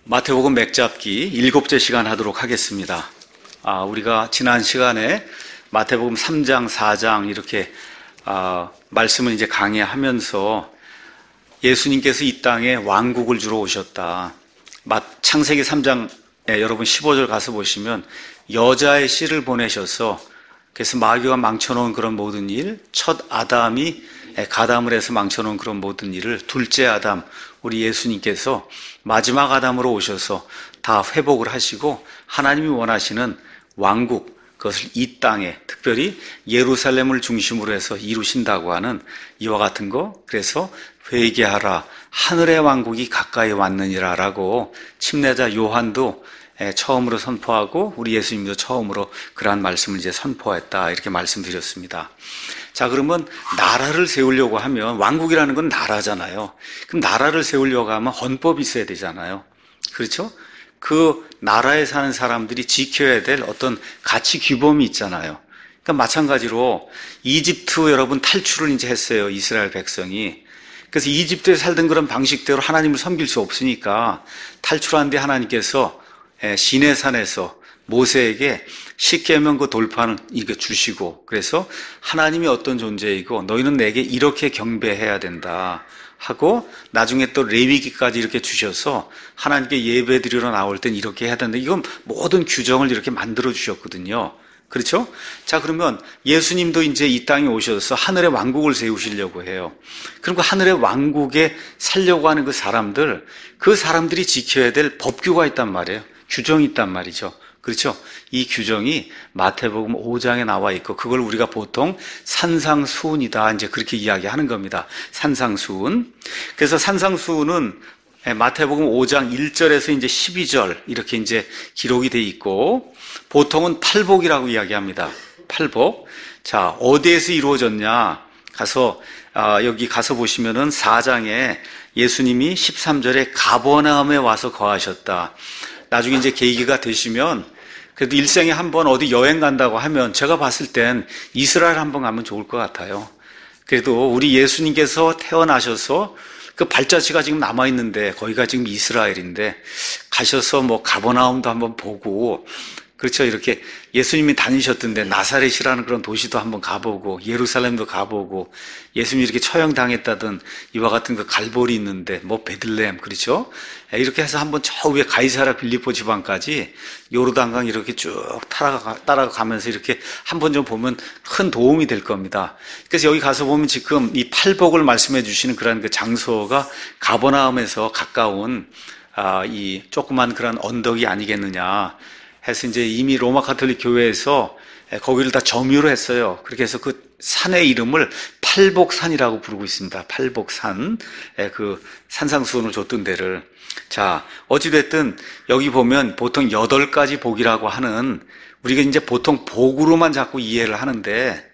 마태복음 맥잡기 7째 시간 하도록 하겠습니다. 우리가 지난 시간에 마태복음 3장, 4장 이렇게 말씀을 이제 강의하면서 예수님께서 이 땅에 왕국을 주러 오셨다. 창세기 3장 여러분 15절 가서 보시면 여자의 씨를 보내셔서 그래서 마귀가 망쳐놓은 그런 모든 일, 첫 아담이 가담을 해서 망쳐놓은 그런 모든 일을 둘째 아담, 우리 예수님께서 마지막 아담으로 오셔서 다 회복을 하시고 하나님이 원하시는 왕국, 그것을 이 땅에 특별히 예루살렘을 중심으로 해서 이루신다고 하는 이와 같은 거. 그래서 회개하라, 하늘의 왕국이 가까이 왔느니라 라고 침례자 요한도 처음으로 선포하고 우리 예수님도 처음으로 그러한 말씀을 이제 선포했다, 이렇게 말씀드렸습니다. 자, 그러면 나라를 세우려고 하면, 왕국이라는 건 나라잖아요. 그럼 나라를 세우려고 하면 헌법이 있어야 되잖아요. 그렇죠? 그 나라에 사는 사람들이 지켜야 될 어떤 가치 규범이 있잖아요. 그러니까 마찬가지로 이집트 여러분 탈출을 이제 했어요, 이스라엘 백성이. 그래서 이집트에 살던 그런 방식대로 하나님을 섬길 수 없으니까 탈출한 뒤 하나님께서 시내산에서 모세에게 십계명 그 돌판을 이렇게 주시고, 그래서 하나님이 어떤 존재이고 너희는 내게 이렇게 경배해야 된다 하고, 나중에 또 레위기까지 이렇게 주셔서 하나님께 예배 드리러 나올 땐 이렇게 해야 된다. 이건 모든 규정을 이렇게 만들어 주셨거든요. 그렇죠? 자, 그러면 예수님도 이제 이 땅에 오셔서 하늘의 왕국을 세우시려고 해요. 그리고 하늘의 왕국에 살려고 하는 그 사람들이 지켜야 될 법규가 있단 말이에요. 규정이 있단 말이죠. 그렇죠? 이 규정이 마태복음 5장에 나와 있고, 그걸 우리가 보통 산상수훈이다, 이제 그렇게 이야기하는 겁니다. 산상수훈. 그래서 산상수훈은 마태복음 5장 1절에서 이제 12절 이렇게 이제 기록이 돼 있고, 보통은 팔복이라고 이야기합니다. 팔복. 자, 어디에서 이루어졌냐? 여기 가서 보시면은 4장에 예수님이 13절에 가버나움에 와서 거하셨다. 나중에 이제 계기가 되시면, 그래도 일생에 한번 어디 여행 간다고 하면 제가 봤을 땐 이스라엘 한번 가면 좋을 것 같아요. 그래도 우리 예수님께서 태어나셔서 그 발자취가 지금 남아있는데, 거기가 지금 이스라엘인데, 가셔서 뭐 가버나움도 한번 보고, 그렇죠. 이렇게 예수님이 다니셨던데 나사렛이라는 그런 도시도 한번 가보고, 예루살렘도 가보고, 예수님이 이렇게 처형당했다던 이와 같은 그 갈보리 있는데, 뭐 베들레헴, 그렇죠. 이렇게 해서 한번 저 위에 가이사랴 빌립보 지방까지 요르단강 이렇게 쭉 따라가면서 이렇게 한번 좀 보면 큰 도움이 될 겁니다. 그래서 여기 가서 보면 지금 이 팔복을 말씀해 주시는 그런 그 장소가 가버나움에서 가까운 이 조그만 그런 언덕이 아니겠느냐 해서 이제 이미 로마 가톨릭 교회에서 거기를 다 점유를 했어요. 그렇게 해서 그 산의 이름을 팔복산이라고 부르고 있습니다. 팔복산. 그 산상수훈을 줬던 데를. 자, 어찌됐든 여기 보면 보통 8가지 복이라고 하는, 우리가 이제 보통 복으로만 자꾸 이해를 하는데,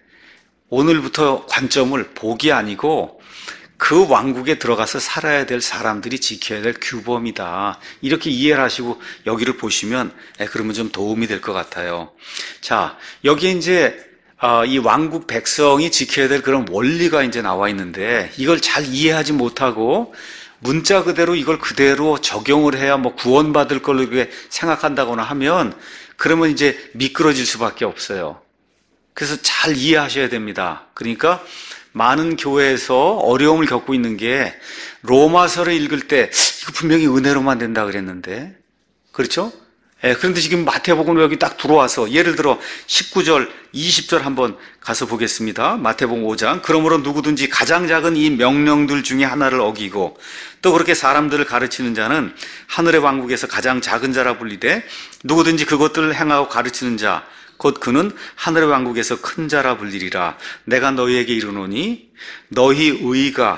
오늘부터 관점을 복이 아니고 그 왕국에 들어가서 살아야 될 사람들이 지켜야 될 규범이다, 이렇게 이해를 하시고 여기를 보시면 그러면 좀 도움이 될 것 같아요. 자, 여기에 이제 이 왕국 백성이 지켜야 될 그런 원리가 이제 나와 있는데, 이걸 잘 이해하지 못하고 문자 그대로 이걸 그대로 적용을 해야 뭐 구원받을 걸로 이렇게 생각한다거나 하면, 그러면 이제 미끄러질 수밖에 없어요. 그래서 잘 이해하셔야 됩니다. 그러니까 많은 교회에서 어려움을 겪고 있는 게, 로마서를 읽을 때 이거 분명히 은혜로만 된다 그랬는데, 그렇죠? 그런데 지금 마태복음 여기 딱 들어와서, 예를 들어 19절, 20절 한번 가서 보겠습니다. 마태복음 5장. 그러므로 누구든지 가장 작은 이 명령들 중에 하나를 어기고 또 그렇게 사람들을 가르치는 자는 하늘의 왕국에서 가장 작은 자라 불리되, 누구든지 그것들을 행하고 가르치는 자 곧 그는 하늘의 왕국에서 큰 자라 불리리라. 내가 너희에게 이르노니 너희 의가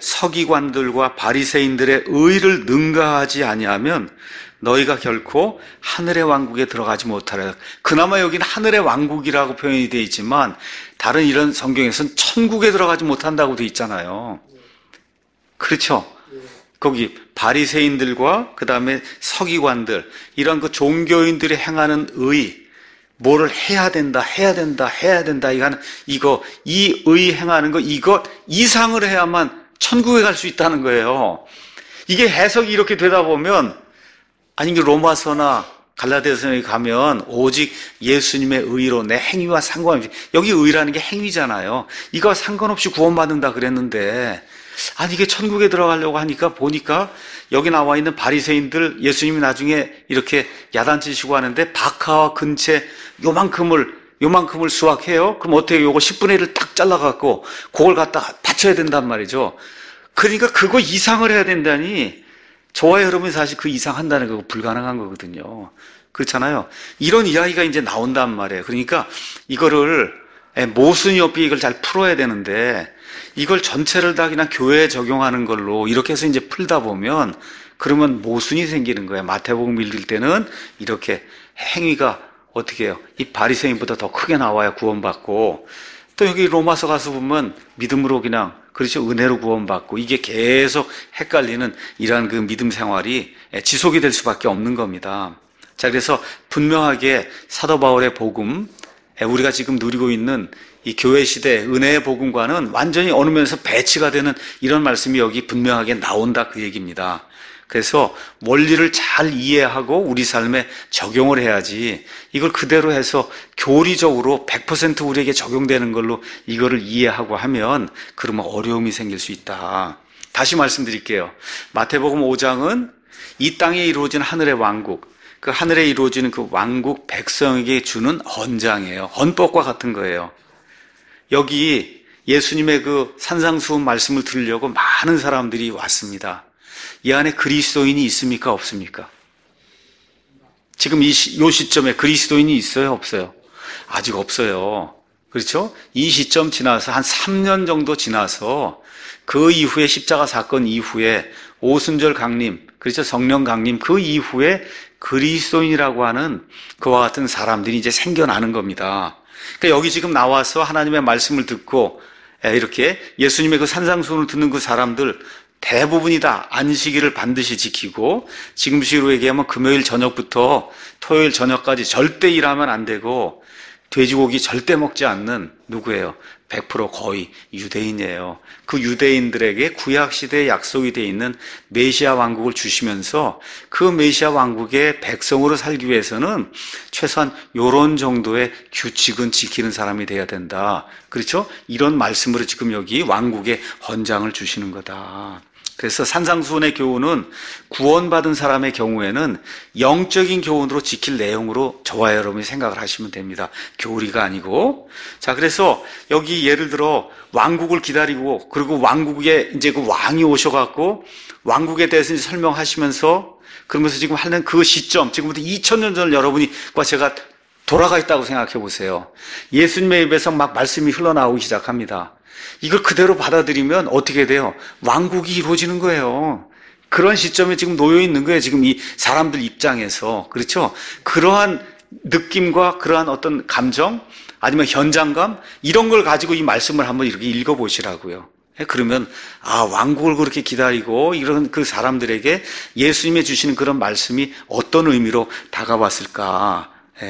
서기관들과 바리새인들의 의를 능가하지 아니하면 너희가 결코 하늘의 왕국에 들어가지 못하라. 그나마 여기는 하늘의 왕국이라고 표현이 되어 있지만, 다른 이런 성경에서는 천국에 들어가지 못한다고 되어 있잖아요. 그렇죠? 거기 바리새인들과 그 다음에 서기관들, 이런 그 종교인들이 행하는 의, 뭐를 해야 된다, 이 의 행하는 거, 이거 이상을 해야만 천국에 갈 수 있다는 거예요. 이게 해석이 이렇게 되다 보면 아니, 로마서나 갈라디아서에 가면 오직 예수님의 의로 내 행위와 상관없이, 여기 의라는 게 행위잖아요. 이거 상관없이 구원받는다 그랬는데, 아니 이게 천국에 들어가려고 하니까 보니까 여기 나와 있는 바리새인들, 예수님이 나중에 이렇게 야단치시고 하는데 박하와 근채 요만큼을 수확해요. 그럼 어떻게 요거 10분의 1을 딱 잘라갖고 그걸 갖다 바쳐야 된단 말이죠. 그러니까 그거 이상을 해야 된다니, 저와 여러분이 사실 그 이상 한다는 거 불가능한 거거든요. 그렇잖아요. 이런 이야기가 이제 나온단 말이에요. 그러니까 이거를 모순이 없이 이걸 잘 풀어야 되는데, 이걸 전체를 다 그냥 교회에 적용하는 걸로 이렇게 해서 이제 풀다 보면 그러면 모순이 생기는 거예요. 마태복음 읽을 때는 이렇게 행위가 어떻게 해요? 이 바리새인보다 더 크게 나와야 구원받고, 또 여기 로마서 가서 보면 믿음으로 그냥, 그렇죠, 은혜로 구원받고, 이게 계속 헷갈리는 이러한 그 믿음 생활이 지속이 될 수밖에 없는 겁니다. 자, 그래서 분명하게 사도 바울의 복음, 우리가 지금 누리고 있는 이 교회 시대 은혜의 복음과는 완전히 어느 면에서 배치가 되는 이런 말씀이 여기 분명하게 나온다, 그 얘기입니다. 그래서 원리를 잘 이해하고 우리 삶에 적용을 해야지, 이걸 그대로 해서 교리적으로 100% 우리에게 적용되는 걸로 이거를 이해하고 하면 그러면 어려움이 생길 수 있다. 다시 말씀드릴게요. 마태복음 5장은 이 땅에 이루어진 하늘의 왕국, 그 하늘에 이루어지는 그 왕국 백성에게 주는 헌장이에요. 헌법과 같은 거예요. 여기 예수님의 그 산상수훈 말씀을 들으려고 많은 사람들이 왔습니다. 이 안에 그리스도인이 있습니까? 없습니까? 지금 요 시점에 그리스도인이 있어요? 없어요? 아직 없어요. 그렇죠? 이 시점 지나서 한 3년 정도 지나서 그 이후에 십자가 사건 이후에 오순절 강림, 그렇죠? 성령 강림, 그 이후에 그리스도인이라고 하는 그와 같은 사람들이 이제 생겨나는 겁니다. 그러니까 여기 지금 나와서 하나님의 말씀을 듣고 이렇게 예수님의 그 산상수훈을 듣는 그 사람들 대부분이 다 안식일을 반드시 지키고, 지금식으로 얘기하면 금요일 저녁부터 토요일 저녁까지 절대 일하면 안 되고 돼지고기 절대 먹지 않는 누구예요? 100% 거의 유대인이에요. 그 유대인들에게 구약시대에 약속이 되어 있는 메시아 왕국을 주시면서 그 메시아 왕국의 백성으로 살기 위해서는 최소한 이런 정도의 규칙은 지키는 사람이 돼야 된다. 그렇죠? 이런 말씀으로 지금 여기 왕국의 헌장을 주시는 거다. 그래서 산상수훈의 교훈은 구원받은 사람의 경우에는 영적인 교훈으로 지킬 내용으로 저와 여러분이 생각을 하시면 됩니다. 교리가 아니고. 자, 그래서 여기 예를 들어 왕국을 기다리고, 그리고 왕국에 이제 그 왕이 오셔갖고 왕국에 대해서 이제 설명하시면서, 그러면서 지금 하는 그 시점, 지금부터 2000년 전 여러분과 제가 돌아가 있다고 생각해 보세요. 예수님의 입에서 막 말씀이 흘러나오기 시작합니다. 이걸 그대로 받아들이면 어떻게 돼요? 왕국이 이루어지는 거예요. 그런 시점에 지금 놓여 있는 거예요. 지금 이 사람들 입장에서. 그렇죠? 그러한 느낌과 그러한 어떤 감정, 아니면 현장감, 이런 걸 가지고 이 말씀을 한번 이렇게 읽어보시라고요. 그러면 왕국을 그렇게 기다리고 이런 그 사람들에게 예수님이 주시는 그런 말씀이 어떤 의미로 다가왔을까.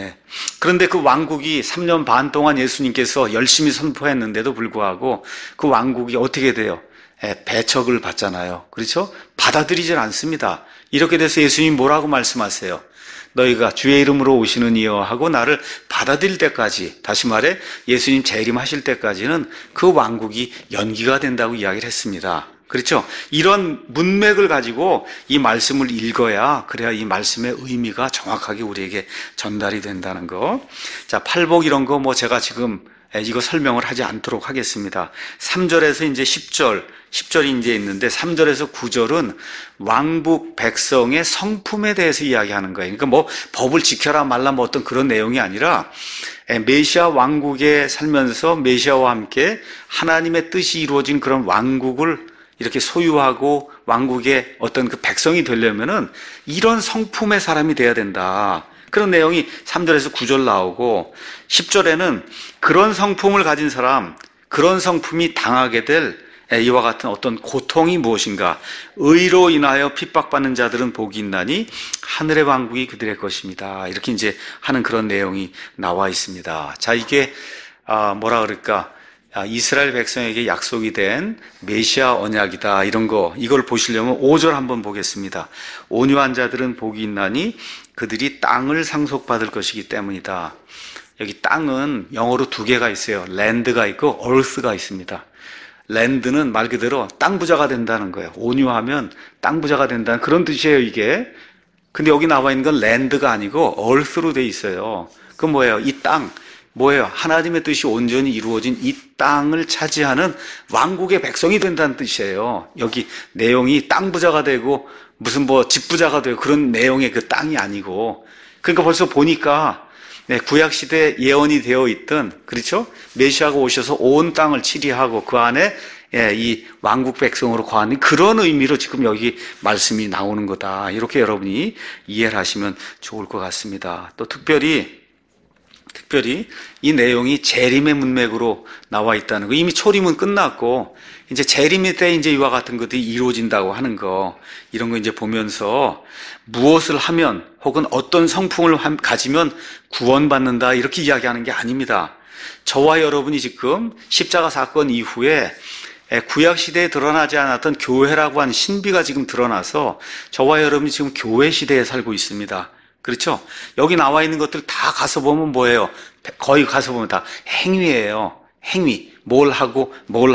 그런데 그 왕국이 3년 반 동안 예수님께서 열심히 선포했는데도 불구하고 그 왕국이 어떻게 돼요? 배척을 받잖아요. 그렇죠? 받아들이질 않습니다. 이렇게 돼서 예수님이 뭐라고 말씀하세요? 너희가 주의 이름으로 오시는 이여 하고 나를 받아들일 때까지, 다시 말해 예수님 재림하실 때까지는 그 왕국이 연기가 된다고 이야기를 했습니다. 그렇죠? 이런 문맥을 가지고 이 말씀을 읽어야, 그래야 이 말씀의 의미가 정확하게 우리에게 전달이 된다는 거. 자, 팔복 이런 거 제가 지금 이거 설명을 하지 않도록 하겠습니다. 3절에서 이제 10절이 이제 있는데 3절에서 9절은 왕국 백성의 성품에 대해서 이야기하는 거예요. 그러니까 법을 지켜라 말라 어떤 그런 내용이 아니라 메시아 왕국에 살면서 메시아와 함께 하나님의 뜻이 이루어진 그런 왕국을 이렇게 소유하고 왕국의 어떤 그 백성이 되려면은 이런 성품의 사람이 돼야 된다. 그런 내용이 3절에서 9절 나오고, 10절에는 그런 성품을 가진 사람, 그런 성품이 당하게 될 이와 같은 어떤 고통이 무엇인가. 의로 인하여 핍박받는 자들은 복이 있나니 하늘의 왕국이 그들의 것입니다. 이렇게 이제 하는 그런 내용이 나와 있습니다. 자, 이게 뭐라 그럴까? 이스라엘 백성에게 약속이 된 메시아 언약이다. 이런 거, 이걸 보시려면 5절 한번 보겠습니다. 온유한 자들은 복이 있나니 그들이 땅을 상속받을 것이기 때문이다. 여기 땅은 영어로 두 개가 있어요. 랜드가 있고 earth가 있습니다. 랜드는 말 그대로 땅 부자가 된다는 거예요. 온유하면 땅 부자가 된다는 그런 뜻이에요, 이게. 근데 여기 나와 있는 건 랜드가 아니고 earth로 돼 있어요. 그건 뭐예요? 이 땅. 뭐예요? 하나님의 뜻이 온전히 이루어진 이 땅을 차지하는 왕국의 백성이 된다는 뜻이에요. 여기 내용이 땅 부자가 되고 무슨 집 부자가 되고 그런 내용의 그 땅이 아니고. 그러니까 벌써 보니까 구약 시대 예언이 되어 있던, 그렇죠? 메시아가 오셔서 온 땅을 치리하고 그 안에 이 왕국 백성으로 거하는 그런 의미로 지금 여기 말씀이 나오는 거다. 이렇게 여러분이 이해를 하시면 좋을 것 같습니다. 또 특별히 이 내용이 재림의 문맥으로 나와 있다는 거. 이미 초림은 끝났고 이제 재림의 때 이제 이와 같은 것들이 이루어진다고 하는 거, 이런 거 이제 보면서 무엇을 하면 혹은 어떤 성품을 가지면 구원받는다 이렇게 이야기하는 게 아닙니다. 저와 여러분이 지금 십자가 사건 이후에 구약 시대에 드러나지 않았던 교회라고 하는 신비가 지금 드러나서 저와 여러분이 지금 교회 시대에 살고 있습니다. 그렇죠? 여기 나와 있는 것들 다 가서 보면 뭐예요? 거의 가서 보면 다 행위예요. 행위. 뭘 하고.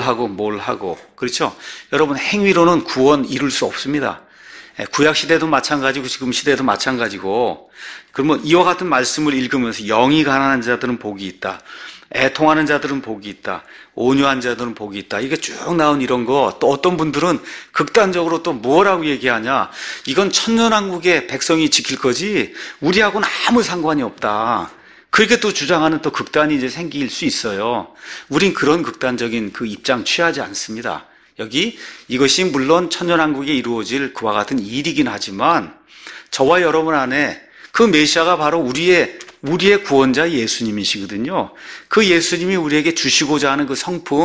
그렇죠? 여러분, 행위로는 구원 이룰 수 없습니다. 구약 시대도 마찬가지고 지금 시대도 마찬가지고. 그러면 이와 같은 말씀을 읽으면서 영이 가난한 자들은 복이 있다. 애통하는 자들은 복이 있다. 온유한 자들은 복이 있다. 이게 쭉 나온 이런 거, 또 어떤 분들은 극단적으로 또 뭐라고 얘기하냐. 이건 천년왕국의 백성이 지킬 거지 우리하고는 아무 상관이 없다. 그렇게 또 주장하는 또 극단이 이제 생길 수 있어요. 우린 그런 극단적인 그 입장 취하지 않습니다. 여기 이것이 물론 천년왕국에 이루어질 그와 같은 일이긴 하지만 저와 여러분 안에 그 메시아가 바로 우리의 구원자 예수님이시거든요. 그 예수님이 우리에게 주시고자 하는 그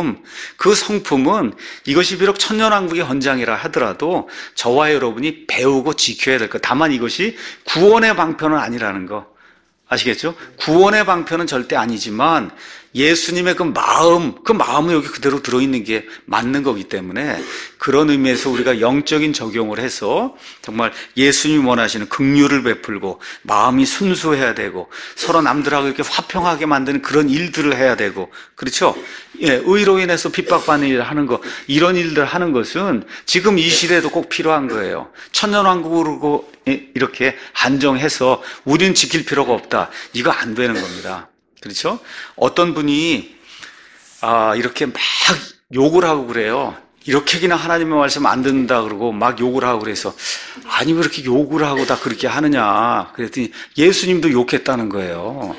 성품은 이것이 비록 천년왕국의 헌장이라 하더라도 저와 여러분이 배우고 지켜야 될 것. 다만 이것이 구원의 방편은 아니라는 거. 아시겠죠? 구원의 방편은 절대 아니지만 예수님의 그 마음은 여기 그대로 들어있는 게 맞는 거기 때문에 그런 의미에서 우리가 영적인 적용을 해서 정말 예수님이 원하시는 긍휼을 베풀고 마음이 순수해야 되고 서로 남들하고 이렇게 화평하게 만드는 그런 일들을 해야 되고, 그렇죠? 의로 인해서 핍박받는 일을 하는 거, 이런 일들 하는 것은 지금 이 시대에도 꼭 필요한 거예요. 천년왕국으로 이렇게 한정해서 우리는 지킬 필요가 없다. 이거 안 되는 겁니다. 그렇죠? 어떤 분이 이렇게 막 욕을 하고 그래요. 이렇게기나 하나님의 말씀 안 듣는다 그러고 막 욕을 하고 그래서 아니 왜 이렇게 욕을 하고 다 그렇게 하느냐 그랬더니 예수님도 욕했다는 거예요.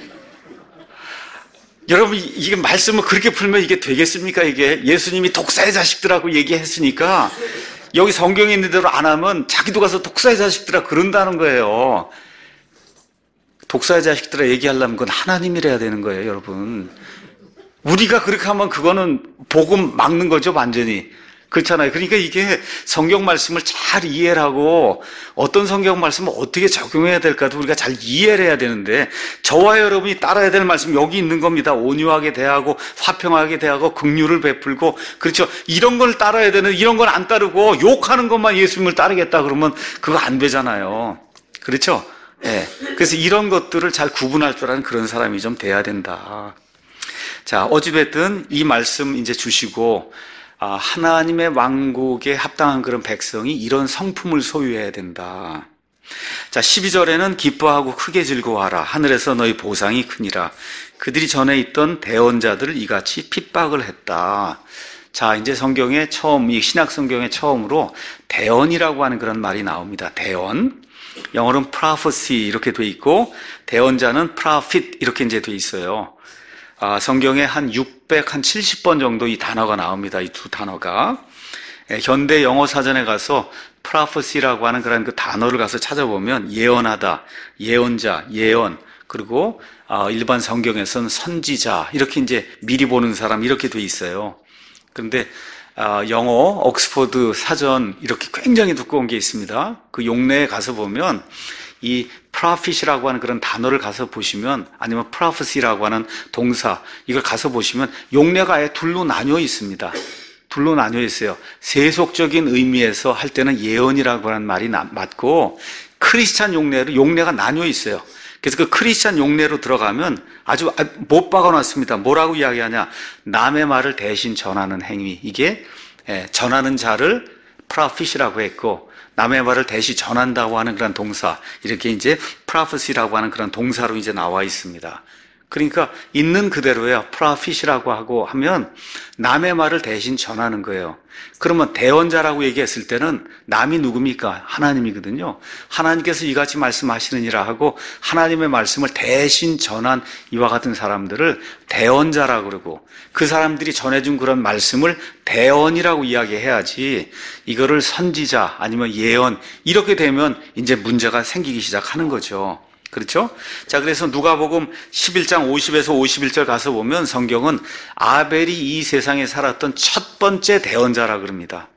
여러분, 이게 말씀을 그렇게 풀면 이게 되겠습니까? 이게 예수님이 독사의 자식들하고 얘기했으니까 여기 성경에 있는 대로 안 하면 자기도 가서 독사의 자식들아 그런다는 거예요. 독사의 자식들아 얘기하려면 그건 하나님이래야 되는 거예요, 여러분. 우리가 그렇게 하면 그거는 복음 막는 거죠, 완전히. 그렇잖아요. 그러니까 이게 성경 말씀을 잘 이해를 하고 어떤 성경 말씀을 어떻게 적용해야 될까도 우리가 잘 이해를 해야 되는데 저와 여러분이 따라야 될 말씀 여기 있는 겁니다. 온유하게 대하고 화평하게 대하고 긍휼을 베풀고, 그렇죠. 이런 걸 따라야 되는, 이런 걸 안 따르고 욕하는 것만 예수님을 따르겠다 그러면 그거 안 되잖아요. 그렇죠. 네. 그래서 이런 것들을 잘 구분할 줄 아는 그런 사람이 좀 돼야 된다. 자, 어찌됐든 이 말씀 이제 주시고 하나님의 왕국에 합당한 그런 백성이 이런 성품을 소유해야 된다. 자, 12절에는 기뻐하고 크게 즐거워하라. 하늘에서 너희 보상이 크니라. 그들이 전에 있던 대언자들을 이같이 핍박을 했다. 자, 이제 성경에 처음, 이 신약 성경에 처음으로 대언이라고 하는 그런 말이 나옵니다. 대언. 영어로는 prophecy 이렇게 돼 있고 대언자는 prophet 이렇게 이제 돼 있어요. 성경에 한 670번 정도 이 단어가 나옵니다. 이 두 단어가. 현대 영어 사전에 가서 prophecy라고 하는 그런 그 단어를 가서 찾아보면 예언하다, 예언자, 예언, 그리고 일반 성경에서는 선지자 이렇게 이제 미리 보는 사람 이렇게 돼 있어요. 그런데 영어 옥스퍼드 사전 이렇게 굉장히 두꺼운 게 있습니다. 그 용례에 가서 보면 이 prophet이라고 하는 그런 단어를 가서 보시면, 아니면 prophecy라고 하는 동사, 이걸 가서 보시면 용례가 아예 둘로 나뉘어 있습니다. 둘로 나뉘어 있어요. 세속적인 의미에서 할 때는 예언이라고 하는 말이 맞고, 크리스찬 용례가 나뉘어 있어요. 그래서 그 크리스찬 용례로 들어가면 아주 못 박아놨습니다. 뭐라고 이야기하냐? 남의 말을 대신 전하는 행위. 이게 전하는 자를 prophet이라고 했고, 남의 말을 대신 전한다고 하는 그런 동사, 이렇게 이제 prophecy라고 하는 그런 동사로 이제 나와 있습니다. 그러니까 있는 그대로예요. prophet이라고 하고 하면 남의 말을 대신 전하는 거예요. 그러면 대언자라고 얘기했을 때는 남이 누굽니까? 하나님이거든요. 하나님께서 이같이 말씀하시느니라 하고 하나님의 말씀을 대신 전한 이와 같은 사람들을 대언자라고 그러고, 그 사람들이 전해준 그런 말씀을 대언이라고 이야기해야지, 이거를 선지자 아니면 예언 이렇게 되면 이제 문제가 생기기 시작하는 거죠. 그렇죠? 자, 그래서 누가복음 11장 50에서 51절 가서 보면 성경은 아벨이 이 세상에 살았던 첫 번째 대언자라 그럽니다.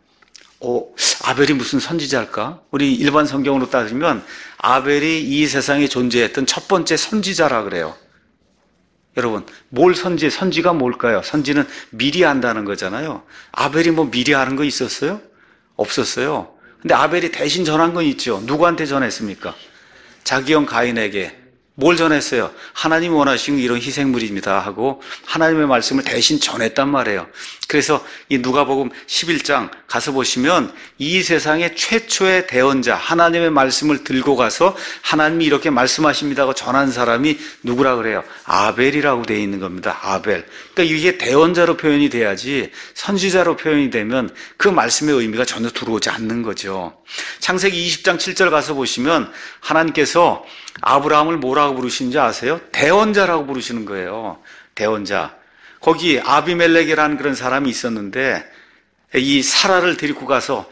아벨이 무슨 선지자일까? 우리 일반 성경으로 따지면 아벨이 이 세상에 존재했던 첫 번째 선지자라 그래요. 여러분, 선지가 뭘까요? 선지는 미리 한다는 거잖아요. 아벨이 뭐 미리 하는 거 있었어요? 없었어요. 근데 아벨이 대신 전한 건 있죠. 누구한테 전했습니까? 자기 형 가인에게 뭘 전했어요? 하나님이 원하시는 이런 희생물입니다 하고 하나님의 말씀을 대신 전했단 말이에요. 그래서 이 누가복음 11장 가서 보시면 이 세상의 최초의 대언자, 하나님의 말씀을 들고 가서 하나님이 이렇게 말씀하십니다 하고 전한 사람이 누구라 그래요? 아벨이라고 되어 있는 겁니다. 아벨. 그러니까 이게 대언자로 표현이 돼야지 선지자로 표현이 되면 그 말씀의 의미가 전혀 들어오지 않는 거죠. 창세기 20장 7절 가서 보시면 하나님께서 아브라함을 뭐라고 부르시는지 아세요? 대언자라고 부르시는 거예요. 대언자. 거기 아비멜렉이라는 그런 사람이 있었는데 이 사라를 데리고 가서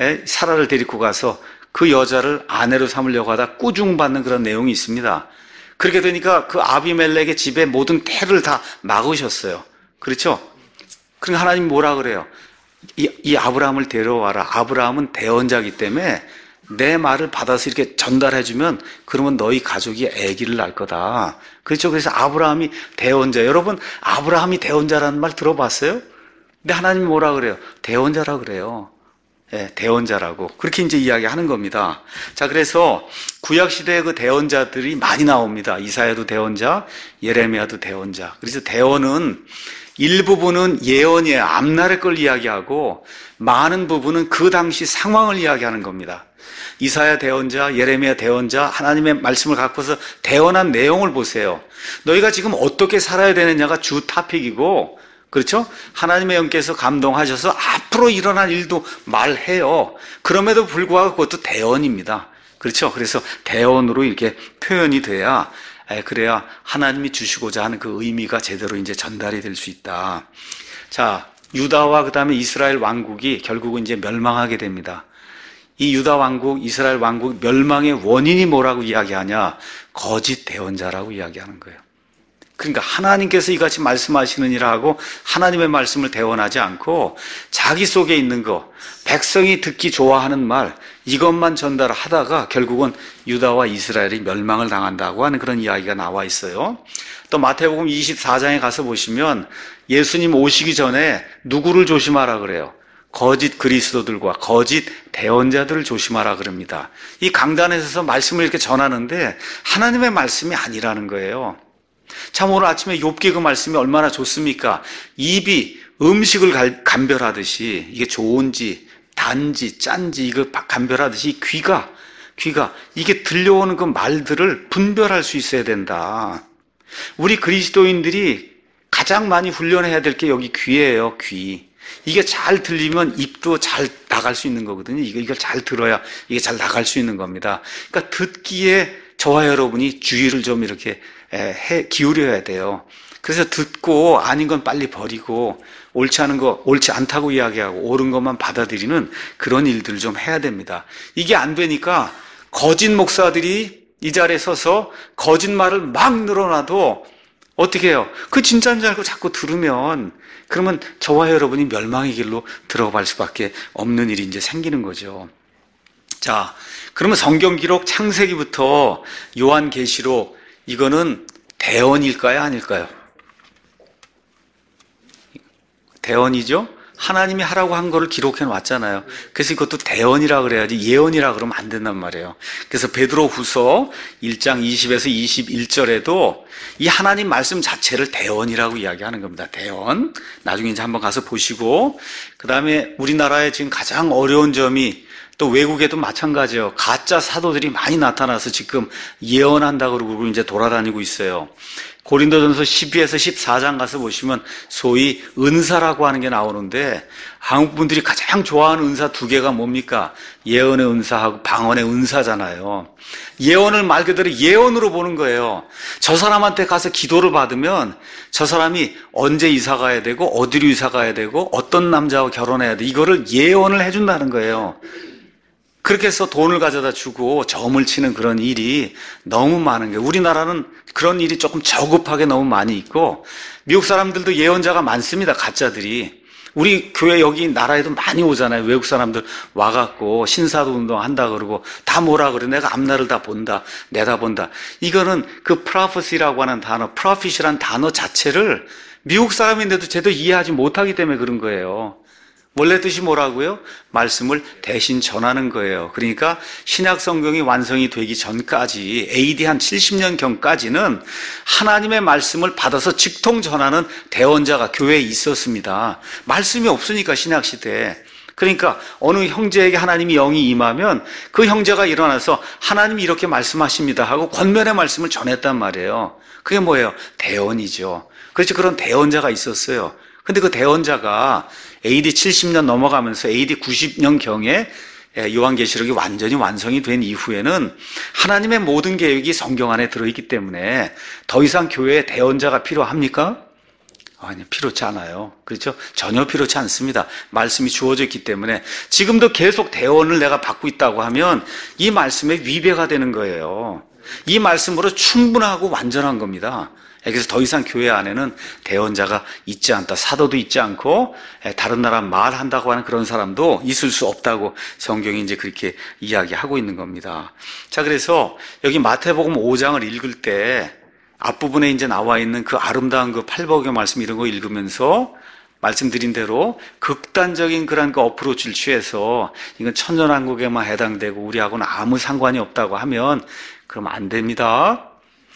그 여자를 아내로 삼으려고 하다 꾸중받는 그런 내용이 있습니다. 그렇게 되니까 그 아비멜렉의 집에 모든 태를 다 막으셨어요. 그렇죠? 그러니까 하나님이 뭐라 그래요? 이 아브라함을 데려와라. 아브라함은 대언자이기 때문에 내 말을 받아서 이렇게 전달해주면 그러면 너희 가족이 아기를 낳을 거다. 그렇죠? 그래서 아브라함이 대언자. 여러분, 아브라함이 대언자라는 말 들어봤어요? 근데 하나님이 뭐라 그래요? 대언자라 그래요. 예, 대언자라고. 그렇게 이제 이야기하는 겁니다. 자, 그래서 구약시대의 그 대언자들이 많이 나옵니다. 이사야도 대언자, 예레미야도 대언자. 그래서 대언은 일부분은 예언이에요. 앞날의 걸 이야기하고 많은 부분은 그 당시 상황을 이야기하는 겁니다. 이사야 대언자, 예레미야 대언자, 하나님의 말씀을 갖고서 대언한 내용을 보세요. 너희가 지금 어떻게 살아야 되느냐가 주 토픽이고, 그렇죠? 하나님의 영께서 감동하셔서 앞으로 일어날 일도 말해요. 그럼에도 불구하고 그것도 대언입니다. 그렇죠? 그래서 대언으로 이렇게 표현이 돼야, 그래야 하나님이 주시고자 하는 그 의미가 제대로 이제 전달이 될 수 있다. 자, 유다와 그 다음에 이스라엘 왕국이 결국은 이제 멸망하게 됩니다. 이 유다 왕국, 이스라엘 왕국 멸망의 원인이 뭐라고 이야기하냐? 거짓 대언자라고 이야기하는 거예요. 그러니까 하나님께서 이같이 말씀하시느니라 하고 하나님의 말씀을 대언하지 않고 자기 속에 있는 거, 백성이 듣기 좋아하는 말, 이것만 전달하다가 결국은 유다와 이스라엘이 멸망을 당한다고 하는 그런 이야기가 나와 있어요. 또 마태복음 24장에 가서 보시면 예수님 오시기 전에 누구를 조심하라 그래요? 거짓 그리스도들과 거짓 대언자들을 조심하라 그럽니다. 이 강단에 서서 말씀을 이렇게 전하는데 하나님의 말씀이 아니라는 거예요. 참 오늘 아침에 욥기 그 말씀이 얼마나 좋습니까? 입이 음식을 감별하듯이 이게 좋은지 단지 짠지 이거 감별하듯이 귀가 이게 들려오는 그 말들을 분별할 수 있어야 된다. 우리 그리스도인들이 가장 많이 훈련해야 될 게 여기 귀예요. 귀. 이게 잘 들리면 입도 잘 나갈 수 있는 거거든요. 이걸 잘 들어야 이게 잘 나갈 수 있는 겁니다. 그러니까 듣기에 저와 여러분이 주의를 좀 이렇게 기울여야 돼요. 그래서 듣고 아닌 건 빨리 버리고 옳지 않은 거 옳지 않다고 이야기하고 옳은 것만 받아들이는 그런 일들을 좀 해야 됩니다. 이게 안 되니까 거짓 목사들이 이 자리에 서서 거짓말을 막 늘어놔도 어떻게 해요? 그 진짜인 줄 알고 자꾸 들으면 그러면 저와 여러분이 멸망의 길로 들어갈 수밖에 없는 일이 이제 생기는 거죠. 자, 그러면 성경 기록 창세기부터 요한계시록 이거는 대언일까요? 아닐까요? 대언이죠? 하나님이 하라고 한 거를 기록해 놨잖아요. 그래서 이것도 대언이라 그래야지 예언이라 그러면 안 된단 말이에요. 그래서 베드로 후서 1장 20에서 21절에도 이 하나님 말씀 자체를 대언이라고 이야기하는 겁니다. 대언. 나중에 이제 한번 가서 보시고, 그 다음에 우리나라에 지금 가장 어려운 점이 또 외국에도 마찬가지예요. 가짜 사도들이 많이 나타나서 지금 예언한다고 그러고 이제 돌아다니고 있어요. 고린도전서 12에서 14장 가서 보시면 소위 은사라고 하는 게 나오는데 한국 분들이 가장 좋아하는 은사 두 개가 뭡니까? 예언의 은사하고 방언의 은사잖아요. 예언을 말 그대로 예언으로 보는 거예요. 저 사람한테 가서 기도를 받으면 저 사람이 언제 이사 가야 되고 어디로 이사 가야 되고 어떤 남자와 결혼해야 돼. 이거를 예언을 해준다는 거예요. 그렇게 해서 돈을 가져다 주고 점을 치는 그런 일이 너무 많은 거예요. 우리나라는 그런 일이 조금 저급하게 너무 많이 있고 미국 사람들도 예언자가 많습니다. 가짜들이. 우리 교회 여기 나라에도 많이 오잖아요. 외국 사람들 와갖고 신사도 운동 한다 그러고 다 뭐라 그래. 내가 앞날을 다 본다. 내다본다. 이거는 그 prophecy라고 하는 단어, prophet이란 단어 자체를 미국 사람인데도 제대로 이해하지 못하기 때문에 그런 거예요. 원래 뜻이 뭐라고요? 말씀을 대신 전하는 거예요. 그러니까 신약 성경이 완성이 되기 전까지 AD 한 70년경까지는 하나님의 말씀을 받아서 직통 전하는 대언자가 교회에 있었습니다. 말씀이 없으니까 신약 시대에. 그러니까 어느 형제에게 하나님이 영이 임하면 그 형제가 일어나서 하나님이 이렇게 말씀하십니다 하고 권면의 말씀을 전했단 말이에요. 그게 뭐예요? 대언이죠. 그렇지, 그런 대언자가 있었어요. 근데 그 대언자가 AD 70년 넘어가면서 AD 90년경에 요한계시록이 완전히 완성이 된 이후에는 하나님의 모든 계획이 성경 안에 들어있기 때문에 더 이상 교회에 대언자가 필요합니까? 아니, 필요치 않아요. 그렇죠? 전혀 필요치 않습니다. 말씀이 주어져 있기 때문에 지금도 계속 대언을 내가 받고 있다고 하면 이 말씀에 위배가 되는 거예요. 이 말씀으로 충분하고 완전한 겁니다. 그래서 더 이상 교회 안에는 대언자가 있지 않다. 사도도 있지 않고 다른 나라 말한다고 하는 그런 사람도 있을 수 없다고 성경이 이제 그렇게 이야기하고 있는 겁니다. 자, 그래서 여기 마태복음 5장을 읽을 때 앞부분에 이제 나와 있는 그 아름다운 그 팔복의 말씀 이런 거 읽으면서 말씀드린 대로 극단적인 그런 그 어프로치를 취해서 이건 천년왕국에만 해당되고 우리하고는 아무 상관이 없다고 하면 그럼 안 됩니다.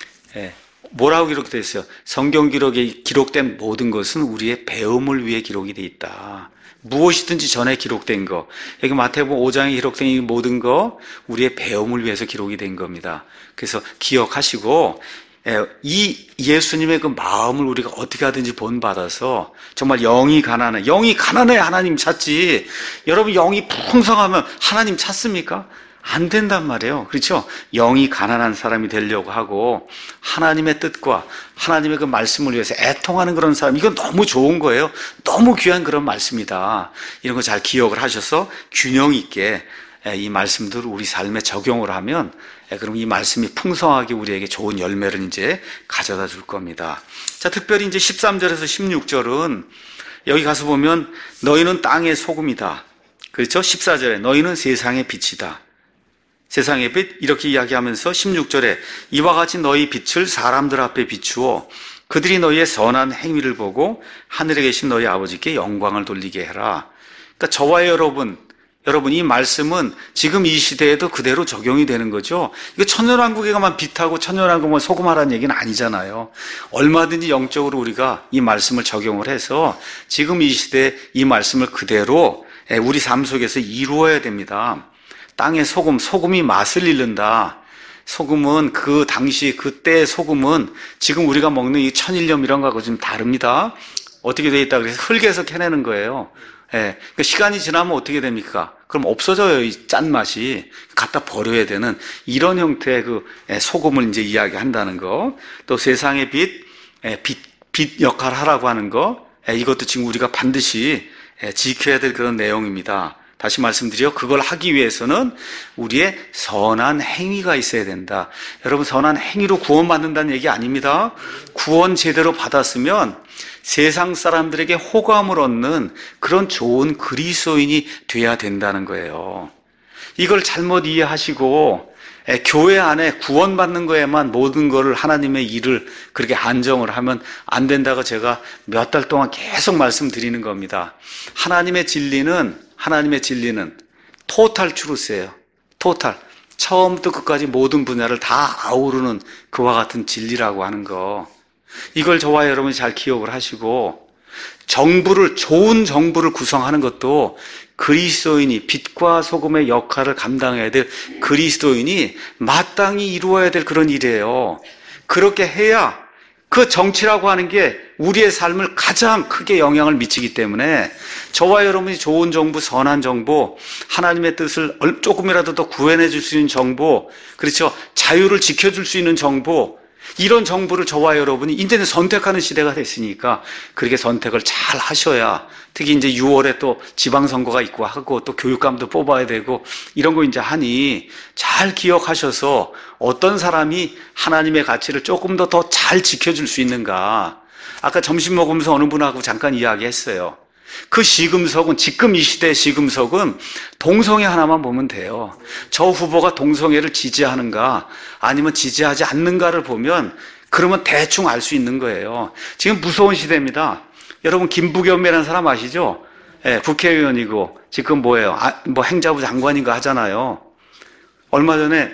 뭐라고 기록되어 있어요? 성경 기록에 기록된 모든 것은 우리의 배움을 위해 기록이 되어 있다. 무엇이든지 전에 기록된 거, 여기 마태복음 5장에 기록된 이 모든 거 우리의 배움을 위해서 기록이 된 겁니다. 그래서 기억하시고 이 예수님의 그 마음을 우리가 어떻게 하든지 본받아서 정말 영이 가난해 하나님 찾지. 여러분 영이 풍성하면 하나님 찾습니까? 안 된단 말이에요. 그렇죠? 영이 가난한 사람이 되려고 하고 하나님의 뜻과 하나님의 그 말씀을 위해서 애통하는 그런 사람, 이건 너무 좋은 거예요. 너무 귀한 그런 말씀이다. 이런 거 잘 기억을 하셔서 균형 있게 이 말씀들을 우리 삶에 적용을 하면 그럼 이 말씀이 풍성하게 우리에게 좋은 열매를 이제 가져다 줄 겁니다. 자, 특별히 이제 13절에서 16절은 여기 가서 보면 너희는 땅의 소금이다. 그렇죠? 14절에 너희는 세상의 빛이다. 세상의 빛 이렇게 이야기하면서 16절에 이와 같이 너희 빛을 사람들 앞에 비추어 그들이 너희의 선한 행위를 보고 하늘에 계신 너희 아버지께 영광을 돌리게 해라. 그러니까 저와 여러분 이 말씀은 지금 이 시대에도 그대로 적용이 되는 거죠. 이거 천년왕국에만 빛하고 천년왕국만 소금하라는 얘기는 아니잖아요. 얼마든지 영적으로 우리가 이 말씀을 적용을 해서 지금 이 시대에 이 말씀을 그대로 우리 삶 속에서 이루어야 됩니다. 땅의 소금이 맛을 잃는다. 소금은 그 당시 그때의 소금은 지금 우리가 먹는 이 천일염 이런 거하고 좀 다릅니다. 어떻게 돼 있다 그래서 흙에서 캐내는 거예요. 그러니까 시간이 지나면 어떻게 됩니까? 그럼 없어져요, 이 짠맛이. 갖다 버려야 되는 이런 형태의 그 소금을 이제 이야기한다는 거. 또 세상의 빛 역할을 하라고 하는 거. 이것도 지금 우리가 반드시 지켜야 될 그런 내용입니다. 다시 말씀드려, 그걸 하기 위해서는 우리의 선한 행위가 있어야 된다. 여러분, 선한 행위로 구원받는다는 얘기 아닙니다. 구원 제대로 받았으면 세상 사람들에게 호감을 얻는 그런 좋은 그리스도인이 돼야 된다는 거예요. 이걸 잘못 이해하시고 교회 안에 구원받는 거에만 모든 거를 하나님의 일을 그렇게 안정을 하면 안 된다고 제가 몇 달 동안 계속 말씀드리는 겁니다. 하나님의 진리는 토탈 트루스예요. 토탈. 처음부터 끝까지 모든 분야를 다 아우르는 그와 같은 진리라고 하는 거. 이걸 저와 여러분이 잘 기억을 하시고, 좋은 정부를 구성하는 것도 그리스도인이, 빛과 소금의 역할을 감당해야 될 그리스도인이 마땅히 이루어야 될 그런 일이에요. 그렇게 해야 그 정치라고 하는 게 우리의 삶을 가장 크게 영향을 미치기 때문에 저와 여러분이 좋은 정부, 선한 정부, 하나님의 뜻을 조금이라도 더 구현해 줄 수 있는 정부, 그렇죠? 자유를 지켜줄 수 있는 정부, 이런 정부를 저와 여러분이 이제는 선택하는 시대가 됐으니까 그렇게 선택을 잘 하셔야, 특히 이제 6월에 또 지방선거가 있고 하고 또 교육감도 뽑아야 되고 이런 거 이제 하니 잘 기억하셔서 어떤 사람이 하나님의 가치를 조금 더 잘 지켜줄 수 있는가. 아까 점심 먹으면서 어느 분하고 잠깐 이야기했어요. 그 시금석은, 지금 이 시대의 시금석은 동성애 하나만 보면 돼요. 저 후보가 동성애를 지지하는가 아니면 지지하지 않는가를 보면 그러면 대충 알 수 있는 거예요. 지금 무서운 시대입니다. 여러분 김부겸이라는 사람 아시죠? 예, 국회의원이고 지금 뭐예요? 행자부 장관인가 하잖아요. 얼마 전에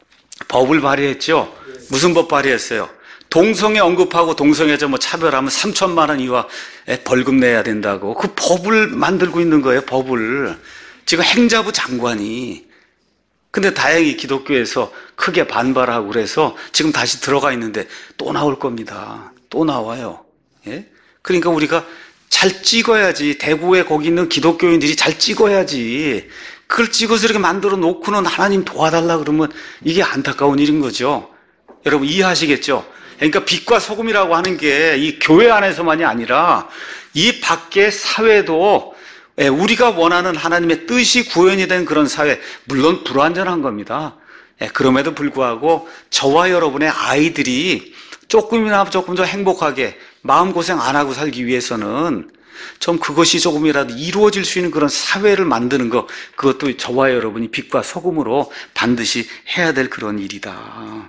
법을 발의했죠. 무슨 법 발의했어요? 동성애 언급하고 동성애자 차별하면 3천만 원 이하 벌금 내야 된다고. 그 법을 만들고 있는 거예요, 법을. 지금 행자부 장관이. 근데 다행히 기독교에서 크게 반발하고 그래서 지금 다시 들어가 있는데 또 나올 겁니다. 또 나와요. 예? 그러니까 우리가 잘 찍어야지. 대구에 거기 있는 기독교인들이 잘 찍어야지. 그걸 찍어서 이렇게 만들어 놓고는 하나님 도와달라 그러면 이게 안타까운 일인 거죠. 여러분 이해하시겠죠? 그러니까 빛과 소금이라고 하는 게 이 교회 안에서만이 아니라 이 밖의 사회도 우리가 원하는 하나님의 뜻이 구현이 된 그런 사회, 물론 불완전한 겁니다. 그럼에도 불구하고 저와 여러분의 아이들이 조금 더 행복하게 마음고생 안 하고 살기 위해서는 좀 그것이 조금이라도 이루어질 수 있는 그런 사회를 만드는 것, 그것도 저와 여러분이 빛과 소금으로 반드시 해야 될 그런 일이다.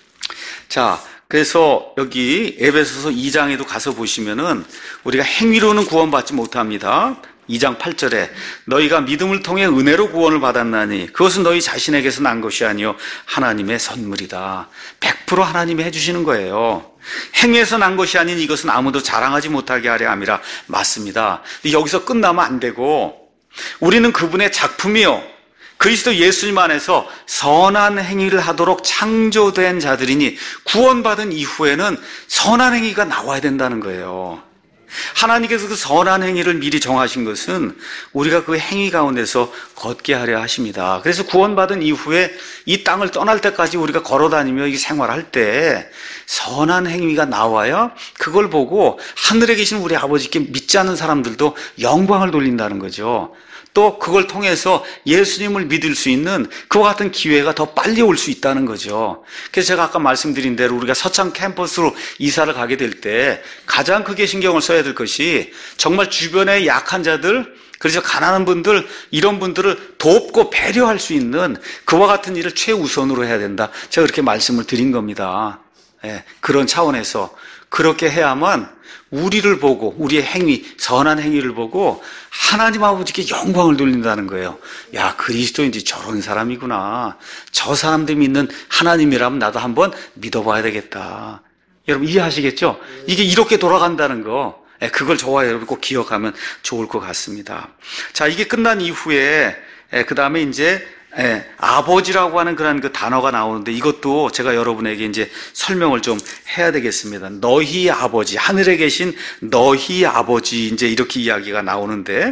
자, 그래서 여기 에베소서 2장에도 가서 보시면은 우리가 행위로는 구원받지 못합니다. 2장 8절에 너희가 믿음을 통해 은혜로 구원을 받았나니 그것은 너희 자신에게서 난 것이 아니요 하나님의 선물이다. 100% 하나님이 해주시는 거예요. 행위에서 난 것이 아닌 이것은 아무도 자랑하지 못하게 하려 함이라. 맞습니다. 여기서 끝나면 안 되고 우리는 그분의 작품이요 그리스도 예수님 안에서 선한 행위를 하도록 창조된 자들이니 구원받은 이후에는 선한 행위가 나와야 된다는 거예요. 하나님께서 그 선한 행위를 미리 정하신 것은 우리가 그 행위 가운데서 걷게 하려 하십니다. 그래서 구원받은 이후에 이 땅을 떠날 때까지 우리가 걸어다니며 이 생활할 때 선한 행위가 나와야 그걸 보고 하늘에 계신 우리 아버지께 믿지 않는 사람들도 영광을 돌린다는 거죠. 또 그걸 통해서 예수님을 믿을 수 있는 그와 같은 기회가 더 빨리 올 수 있다는 거죠. 그래서 제가 아까 말씀드린 대로 우리가 서창 캠퍼스로 이사를 가게 될 때 가장 크게 신경을 써야 될 것이 정말 주변의 약한 자들, 그래서 가난한 분들, 이런 분들을 돕고 배려할 수 있는 그와 같은 일을 최우선으로 해야 된다. 제가 그렇게 말씀을 드린 겁니다. 그런 차원에서 그렇게 해야만 우리를 보고 우리의 행위, 선한 행위를 보고 하나님 아버지께 영광을 돌린다는 거예요. 야, 그리스도인지 저런 사람이구나. 저 사람들이 믿는 하나님이라면 나도 한번 믿어봐야 되겠다. 여러분 이해하시겠죠? 이게 이렇게 돌아간다는 거, 그걸 저와 여러분 꼭 기억하면 좋을 것 같습니다. 자, 이게 끝난 이후에 그 다음에 이제 아버지라고 하는 그런 그 단어가 나오는데 이것도 제가 여러분에게 이제 설명을 좀 해야 되겠습니다. 너희 아버지, 하늘에 계신 너희 아버지, 이제 이렇게 이야기가 나오는데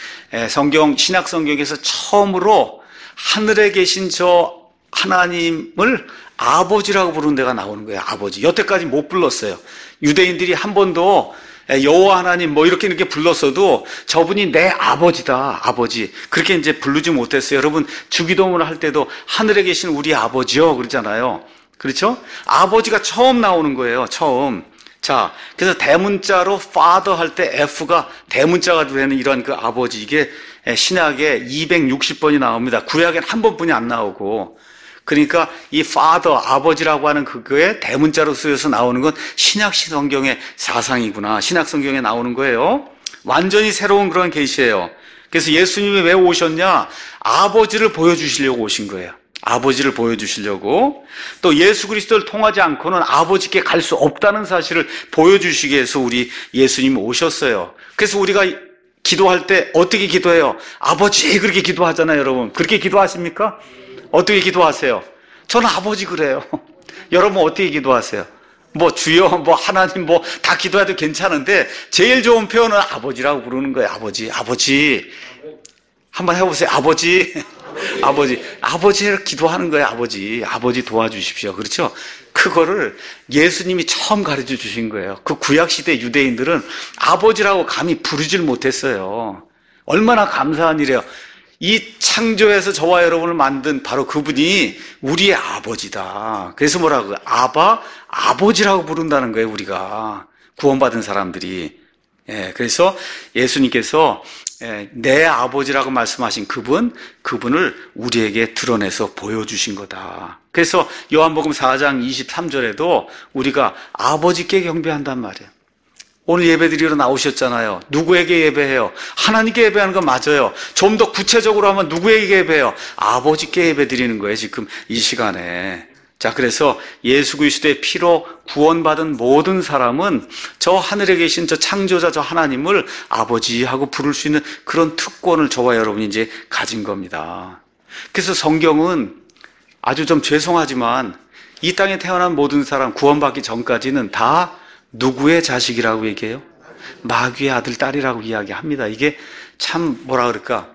신약 성경에서 처음으로 하늘에 계신 저 하나님을 아버지라고 부르는 데가 나오는 거예요. 아버지. 여태까지 못 불렀어요. 유대인들이 한 번도 여호와 하나님 이렇게 불렀어도 저분이 내 아버지다, 아버지. 그렇게 이제 부르지 못했어요. 여러분 주기도문을 할 때도 하늘에 계신 우리 아버지요 그러잖아요. 그렇죠? 아버지가 처음 나오는 거예요. 처음. 자, 그래서 대문자로 father 할 때 F가 대문자가 되는 이런 그 아버지, 이게 신약에 260번이 나옵니다. 구약엔 한 번뿐이 안 나오고. 그러니까 이 father, 아버지라고 하는 그거에 대문자로 쓰여서 나오는 건 신약 성경의 사상이구나. 신약 성경에 나오는 거예요. 완전히 새로운 그런 계시예요. 그래서 예수님이 왜 오셨냐? 아버지를 보여주시려고 오신 거예요. 아버지를 보여주시려고. 또 예수 그리스도를 통하지 않고는 아버지께 갈 수 없다는 사실을 보여주시기 위해서 우리 예수님이 오셨어요. 그래서 우리가 기도할 때 어떻게 기도해요? 아버지 그렇게 기도하잖아요, 여러분. 그렇게 기도하십니까? 어떻게 기도하세요? 저는 아버지 그래요. 여러분 어떻게 기도하세요? 뭐 주여, 뭐 하나님, 뭐 다 기도해도 괜찮은데 제일 좋은 표현은 아버지라고 부르는 거예요. 아버지, 아버지. 한번 해보세요. 아버지, 아버지를 기도하는 거예요. 아버지 도와주십시오. 그렇죠? 그거를 예수님이 처음 가르쳐 주신 거예요. 그 구약시대 유대인들은 아버지라고 감히 부르질 못했어요. 얼마나 감사한 일이에요. 이 창조해서 저와 여러분을 만든 바로 그분이 우리의 아버지다. 그래서 뭐라고요? 아버지라고 부른다는 거예요, 우리가. 구원받은 사람들이. 그래서 예수님께서 내 아버지라고 말씀하신 그분을 우리에게 드러내서 보여주신 거다. 그래서 요한복음 4장 23절에도 우리가 아버지께 경배한단 말이에요. 오늘 예배드리러 나오셨잖아요. 누구에게 예배해요? 하나님께 예배하는 건 맞아요. 좀 더 구체적으로 하면 누구에게 예배해요? 아버지께 예배드리는 거예요, 지금 이 시간에. 자, 그래서 예수 그리스도의 피로 구원받은 모든 사람은 저 하늘에 계신 저 창조자 저 하나님을 아버지하고 부를 수 있는 그런 특권을 저와 여러분이 이제 가진 겁니다. 그래서 성경은 아주 좀 죄송하지만 이 땅에 태어난 모든 사람 구원받기 전까지는 다 누구의 자식이라고 얘기해요? 마귀의 아들, 딸이라고 이야기합니다. 이게 참 뭐라 그럴까?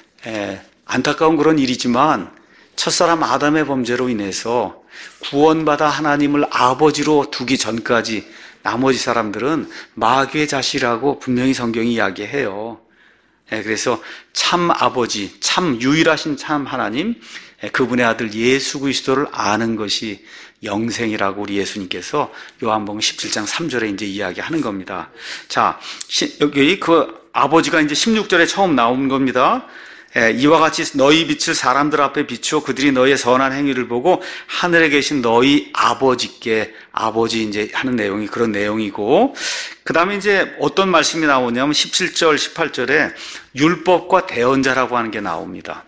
안타까운 그런 일이지만 첫사람 아담의 범죄로 인해서 구원받아 하나님을 아버지로 두기 전까지 나머지 사람들은 마귀의 자식이라고 분명히 성경이 이야기해요. 그래서 참 아버지, 참 유일하신 참 하나님, 그분의 아들 예수 그리스도를 아는 것이 영생이라고 우리 예수님께서 요한복음 17장 3절에 이제 이야기하는 겁니다. 자, 여기 그 아버지가 이제 16절에 처음 나온 겁니다. 이와 같이 너희 빛을 사람들 앞에 비추어 그들이 너희의 선한 행위를 보고 하늘에 계신 너희 아버지께, 아버지 이제 하는 내용이 그런 내용이고, 그 다음에 이제 어떤 말씀이 나오냐면 17절, 18절에 율법과 대언자라고 하는 게 나옵니다.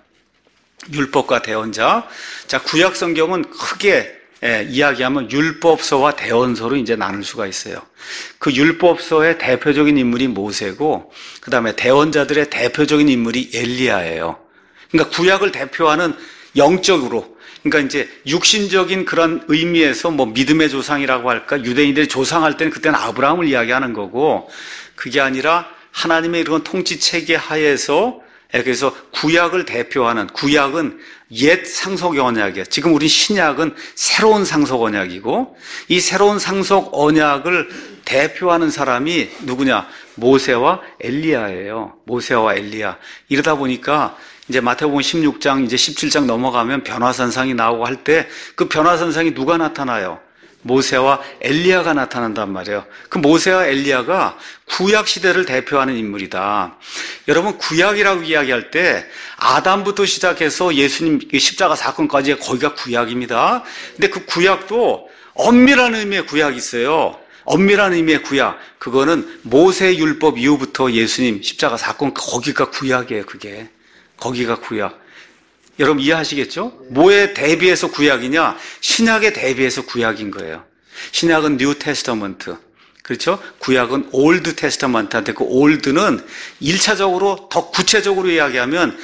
율법과 대언자. 자, 구약 성경은 크게 이야기하면 율법서와 대언서로 이제 나눌 수가 있어요. 그 율법서의 대표적인 인물이 모세고, 그 다음에 대언자들의 대표적인 인물이 엘리야예요. 그러니까 구약을 대표하는 영적으로, 그러니까 이제 육신적인 그런 의미에서 뭐 믿음의 조상이라고 할까, 유대인들이 조상할 때는 그때는 아브라함을 이야기하는 거고, 그게 아니라 하나님의 이런 통치 체계 하에서, 그래서 구약을 대표하는, 구약은 옛 상속 언약이에요. 지금 우리 신약은 새로운 상속 언약이고, 이 새로운 상속 언약을 대표하는 사람이 누구냐? 모세와 엘리야예요. 모세와 엘리야. 이러다 보니까 이제 마태복음 16장, 이제 17장 넘어가면 변화산상이 나오고 할 때 그 변화산상이 누가 나타나요? 모세와 엘리야가 나타난단 말이에요. 그 모세와 엘리야가 구약 시대를 대표하는 인물이다. 여러분, 구약이라고 이야기할 때 아담부터 시작해서 예수님 십자가 사건까지 거기가 구약입니다. 근데 그 구약도 엄밀한 의미의 구약이 있어요. 엄밀한 의미의 구약. 그거는 모세 율법 이후부터 예수님 십자가 사건, 거기가 구약이에요. 그게. 거기가 구약. 여러분 이해하시겠죠? 뭐에 대비해서 구약이냐? 신약에 대비해서 구약인 거예요. 신약은 뉴 테스터먼트. 그렇죠? 구약은 올드 테스터먼트한테, 그 올드는 1차적으로 더 구체적으로 이야기하면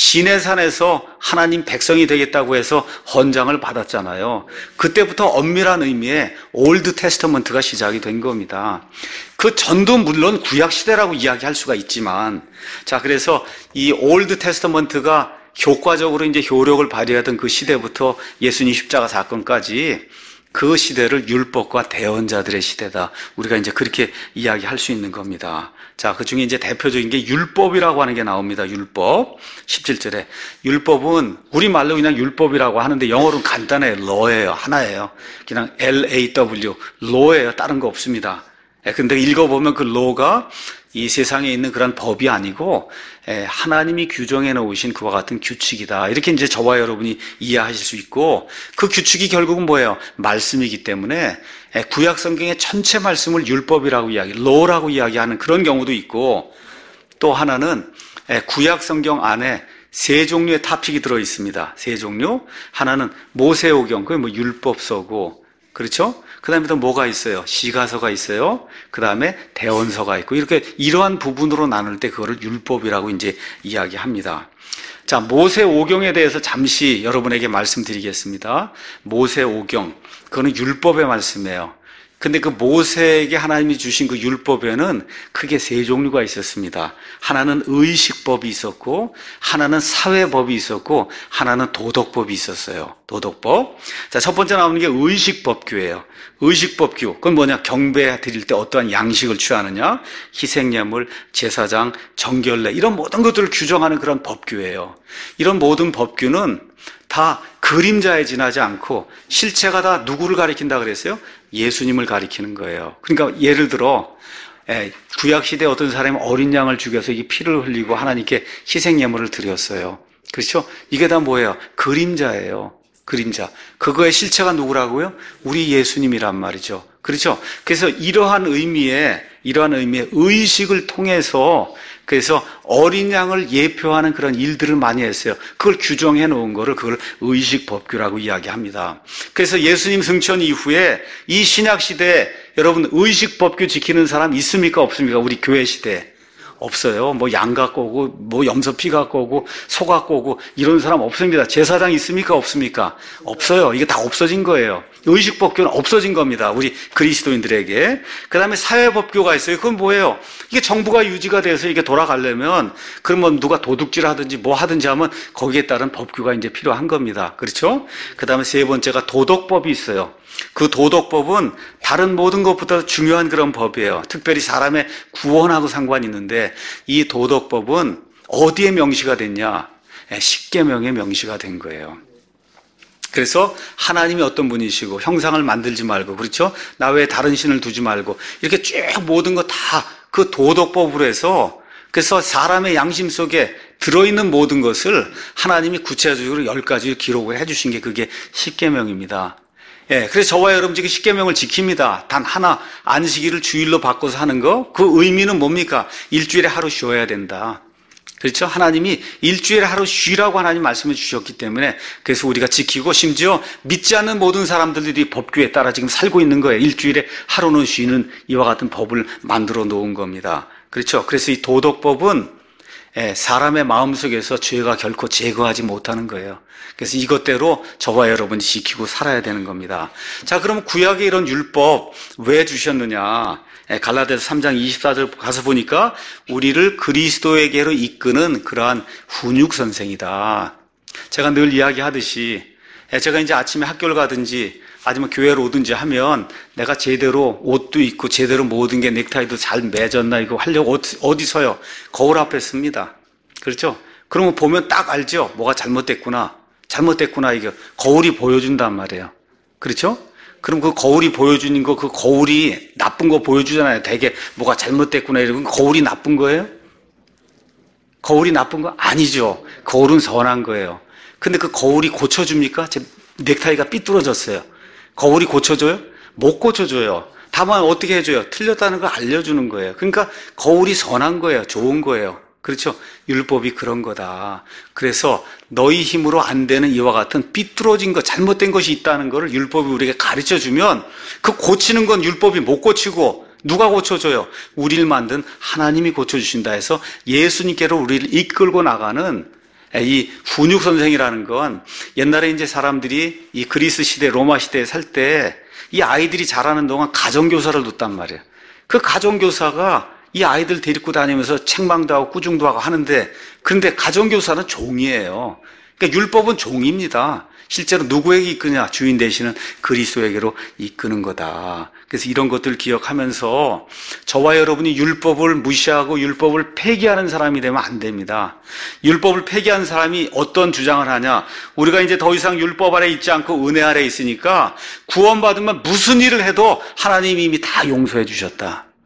시내산에서 하나님 백성이 되겠다고 해서 헌장을 받았잖아요. 그때부터 엄밀한 의미의 올드 테스터먼트가 시작이 된 겁니다. 그 전도 물론 구약 시대라고 이야기할 수가 있지만, 자, 그래서 이 올드 테스터먼트가 효과적으로 이제 효력을 발휘하던 그 시대부터 예수님 십자가 사건까지 그 시대를 율법과 대언자들의 시대다. 우리가 이제 그렇게 이야기할 수 있는 겁니다. 자, 그 중에 이제 대표적인 게 율법이라고 하는 게 나옵니다. 율법. 17절에. 율법은 우리말로 그냥 율법이라고 하는데 영어로는 간단해요. law예요. 하나예요. 그냥 LAW. law예요. 다른 거 없습니다. 근데 읽어보면 그 로가 이 세상에 있는 그런 법이 아니고 하나님이 규정해 놓으신 그와 같은 규칙이다. 이렇게 이제 저와 여러분이 이해하실 수 있고, 그 규칙이 결국은 뭐예요? 말씀이기 때문에 구약 성경의 전체 말씀을 율법이라고 로라고 이야기하는 그런 경우도 있고, 또 하나는 구약 성경 안에 세 종류의 토픽이 들어 있습니다. 세 종류. 하나는 모세오경, 그게 뭐 율법서고, 그렇죠? 그 다음에 또 뭐가 있어요? 시가서가 있어요. 그 다음에 대언서가 있고, 이렇게 이러한 부분으로 나눌 때 그거를 율법이라고 이제 이야기합니다. 자, 모세오경에 대해서 잠시 여러분에게 말씀드리겠습니다. 모세오경, 그거는 율법의 말씀이에요. 근데 그 모세에게 하나님이 주신 그 율법에는 크게 세 종류가 있었습니다. 하나는 의식법이 있었고, 하나는 사회법이 있었고, 하나는 도덕법이 있었어요. 도덕법. 자, 첫 번째 나오는 게 의식법규예요. 의식법규. 그건 뭐냐? 경배 드릴 때 어떠한 양식을 취하느냐? 희생예물, 제사장, 정결례, 이런 모든 것들을 규정하는 그런 법규예요. 이런 모든 법규는 다 그림자에 지나지 않고 실체가 다 누구를 가리킨다 그랬어요? 예수님을 가리키는 거예요. 그러니까 예를 들어 구약시대에 어떤 사람이 어린 양을 죽여서 이 피를 흘리고 하나님께 희생예물을 드렸어요. 그렇죠? 이게 다 뭐예요? 그림자예요. 그림자. 그거의 실체가 누구라고요? 우리 예수님이란 말이죠. 그렇죠? 그래서 이러한 의미의 의식을 통해서, 그래서 어린 양을 예표하는 그런 일들을 많이 했어요. 그걸 규정해 놓은 거를 그걸 의식법규라고 이야기합니다. 그래서 예수님 승천 이후에 이 신약 시대에 여러분 의식법규 지키는 사람 있습니까? 없습니까? 우리 교회 시대에. 없어요. 뭐 양 갖고 오고, 뭐 염소 피 갖고 오고, 소 갖고 오고, 이런 사람 없습니다. 제사장 있습니까? 없습니까? 없어요. 이게 다 없어진 거예요. 의식법규는 없어진 겁니다. 우리 그리스도인들에게. 그 다음에 사회법규가 있어요. 그건 뭐예요? 이게 정부가 유지가 돼서 이게 돌아가려면, 그러면 누가 도둑질 하든지 뭐 하든지 하면 거기에 따른 법규가 이제 필요한 겁니다. 그렇죠? 그 다음에 세 번째가 도덕법이 있어요. 그 도덕법은 다른 모든 것보다 중요한 그런 법이에요. 특별히 사람의 구원하고 상관이 있는데, 이 도덕법은 어디에 명시가 됐냐? 십계명에 명시가 된 거예요. 그래서 하나님이 어떤 분이시고 형상을 만들지 말고, 그렇죠? 나 외에 다른 신을 두지 말고, 이렇게 쭉 모든 거 다 그 도덕법으로 해서, 그래서 사람의 양심 속에 들어있는 모든 것을 하나님이 구체적으로 10가지 기록을 해주신 게 그게 십계명입니다. 그래서 저와 여러분 지금 십계명을 지킵니다. 단 하나, 안식일을 주일로 바꿔서 하는 거, 그 의미는 뭡니까? 일주일에 하루 쉬어야 된다. 그렇죠? 하나님이 일주일에 하루 쉬라고 하나님 말씀해 주셨기 때문에, 그래서 우리가 지키고, 심지어 믿지 않는 모든 사람들이 법규에 따라 지금 살고 있는 거예요. 일주일에 하루는 쉬는 이와 같은 법을 만들어 놓은 겁니다. 그렇죠? 그래서 이 도덕법은 사람의 마음속에서 죄가 결코 제거하지 못하는 거예요. 그래서 이것대로 저와 여러분이 지키고 살아야 되는 겁니다. 자, 그럼 구약의 이런 율법 왜 주셨느냐? 갈라디아서 3장 24절 가서 보니까 우리를 그리스도에게로 이끄는 그러한 훈육선생이다. 제가 늘 이야기하듯이, 제가 이제 아침에 학교를 가든지 아니면 교회로 오든지 하면 내가 제대로 옷도 입고 제대로 모든 게 넥타이도 잘 매졌나 이거 하려고 어디 서요? 거울 앞에 씁니다. 그렇죠? 그러면 보면 딱 알죠? 뭐가 잘못됐구나. 이거 거울이 보여준단 말이에요. 그렇죠? 그럼 그 거울이 보여주는 거, 그 거울이 나쁜 거 보여주잖아요. 되게 뭐가 잘못됐구나 이러면 거울이 나쁜 거예요? 거울이 나쁜 거 아니죠. 거울은 선한 거예요. 근데 그 거울이 고쳐줍니까? 제 넥타이가 삐뚤어졌어요. 거울이 고쳐줘요? 못 고쳐줘요. 다만 어떻게 해줘요? 틀렸다는 걸 알려주는 거예요. 그러니까 거울이 선한 거예요. 좋은 거예요. 그렇죠? 율법이 그런 거다. 그래서 너희 힘으로 안 되는 이와 같은 삐뚤어진 것, 잘못된 것이 있다는 것을 율법이 우리에게 가르쳐주면 그 고치는 건 율법이 못 고치고 누가 고쳐줘요? 우리를 만든 하나님이 고쳐주신다 해서 예수님께로 우리를 이끌고 나가는 이 훈육선생이라는 건 옛날에 이제 사람들이 이 그리스 시대, 로마 시대에 살 때 이 아이들이 자라는 동안 가정교사를 뒀단 말이에요. 그 가정교사가 이 아이들 데리고 다니면서 책망도 하고 꾸중도 하고 하는데, 그런데 가정교사는 종이에요. 그러니까 율법은 종입니다. 실제로 누구에게 이끄냐? 주인 되시는 그리스도에게로 이끄는 거다. 그래서 이런 것들을 기억하면서 저와 여러분이 율법을 무시하고 율법을 폐기하는 사람이 되면 안 됩니다. 율법을 폐기하는 사람이 어떤 주장을 하냐? 우리가 이제 더 이상 율법 아래 있지 않고 은혜 아래 있으니까 구원받으면 무슨 일을 해도 하나님이 이미 다 용서해 주셨다.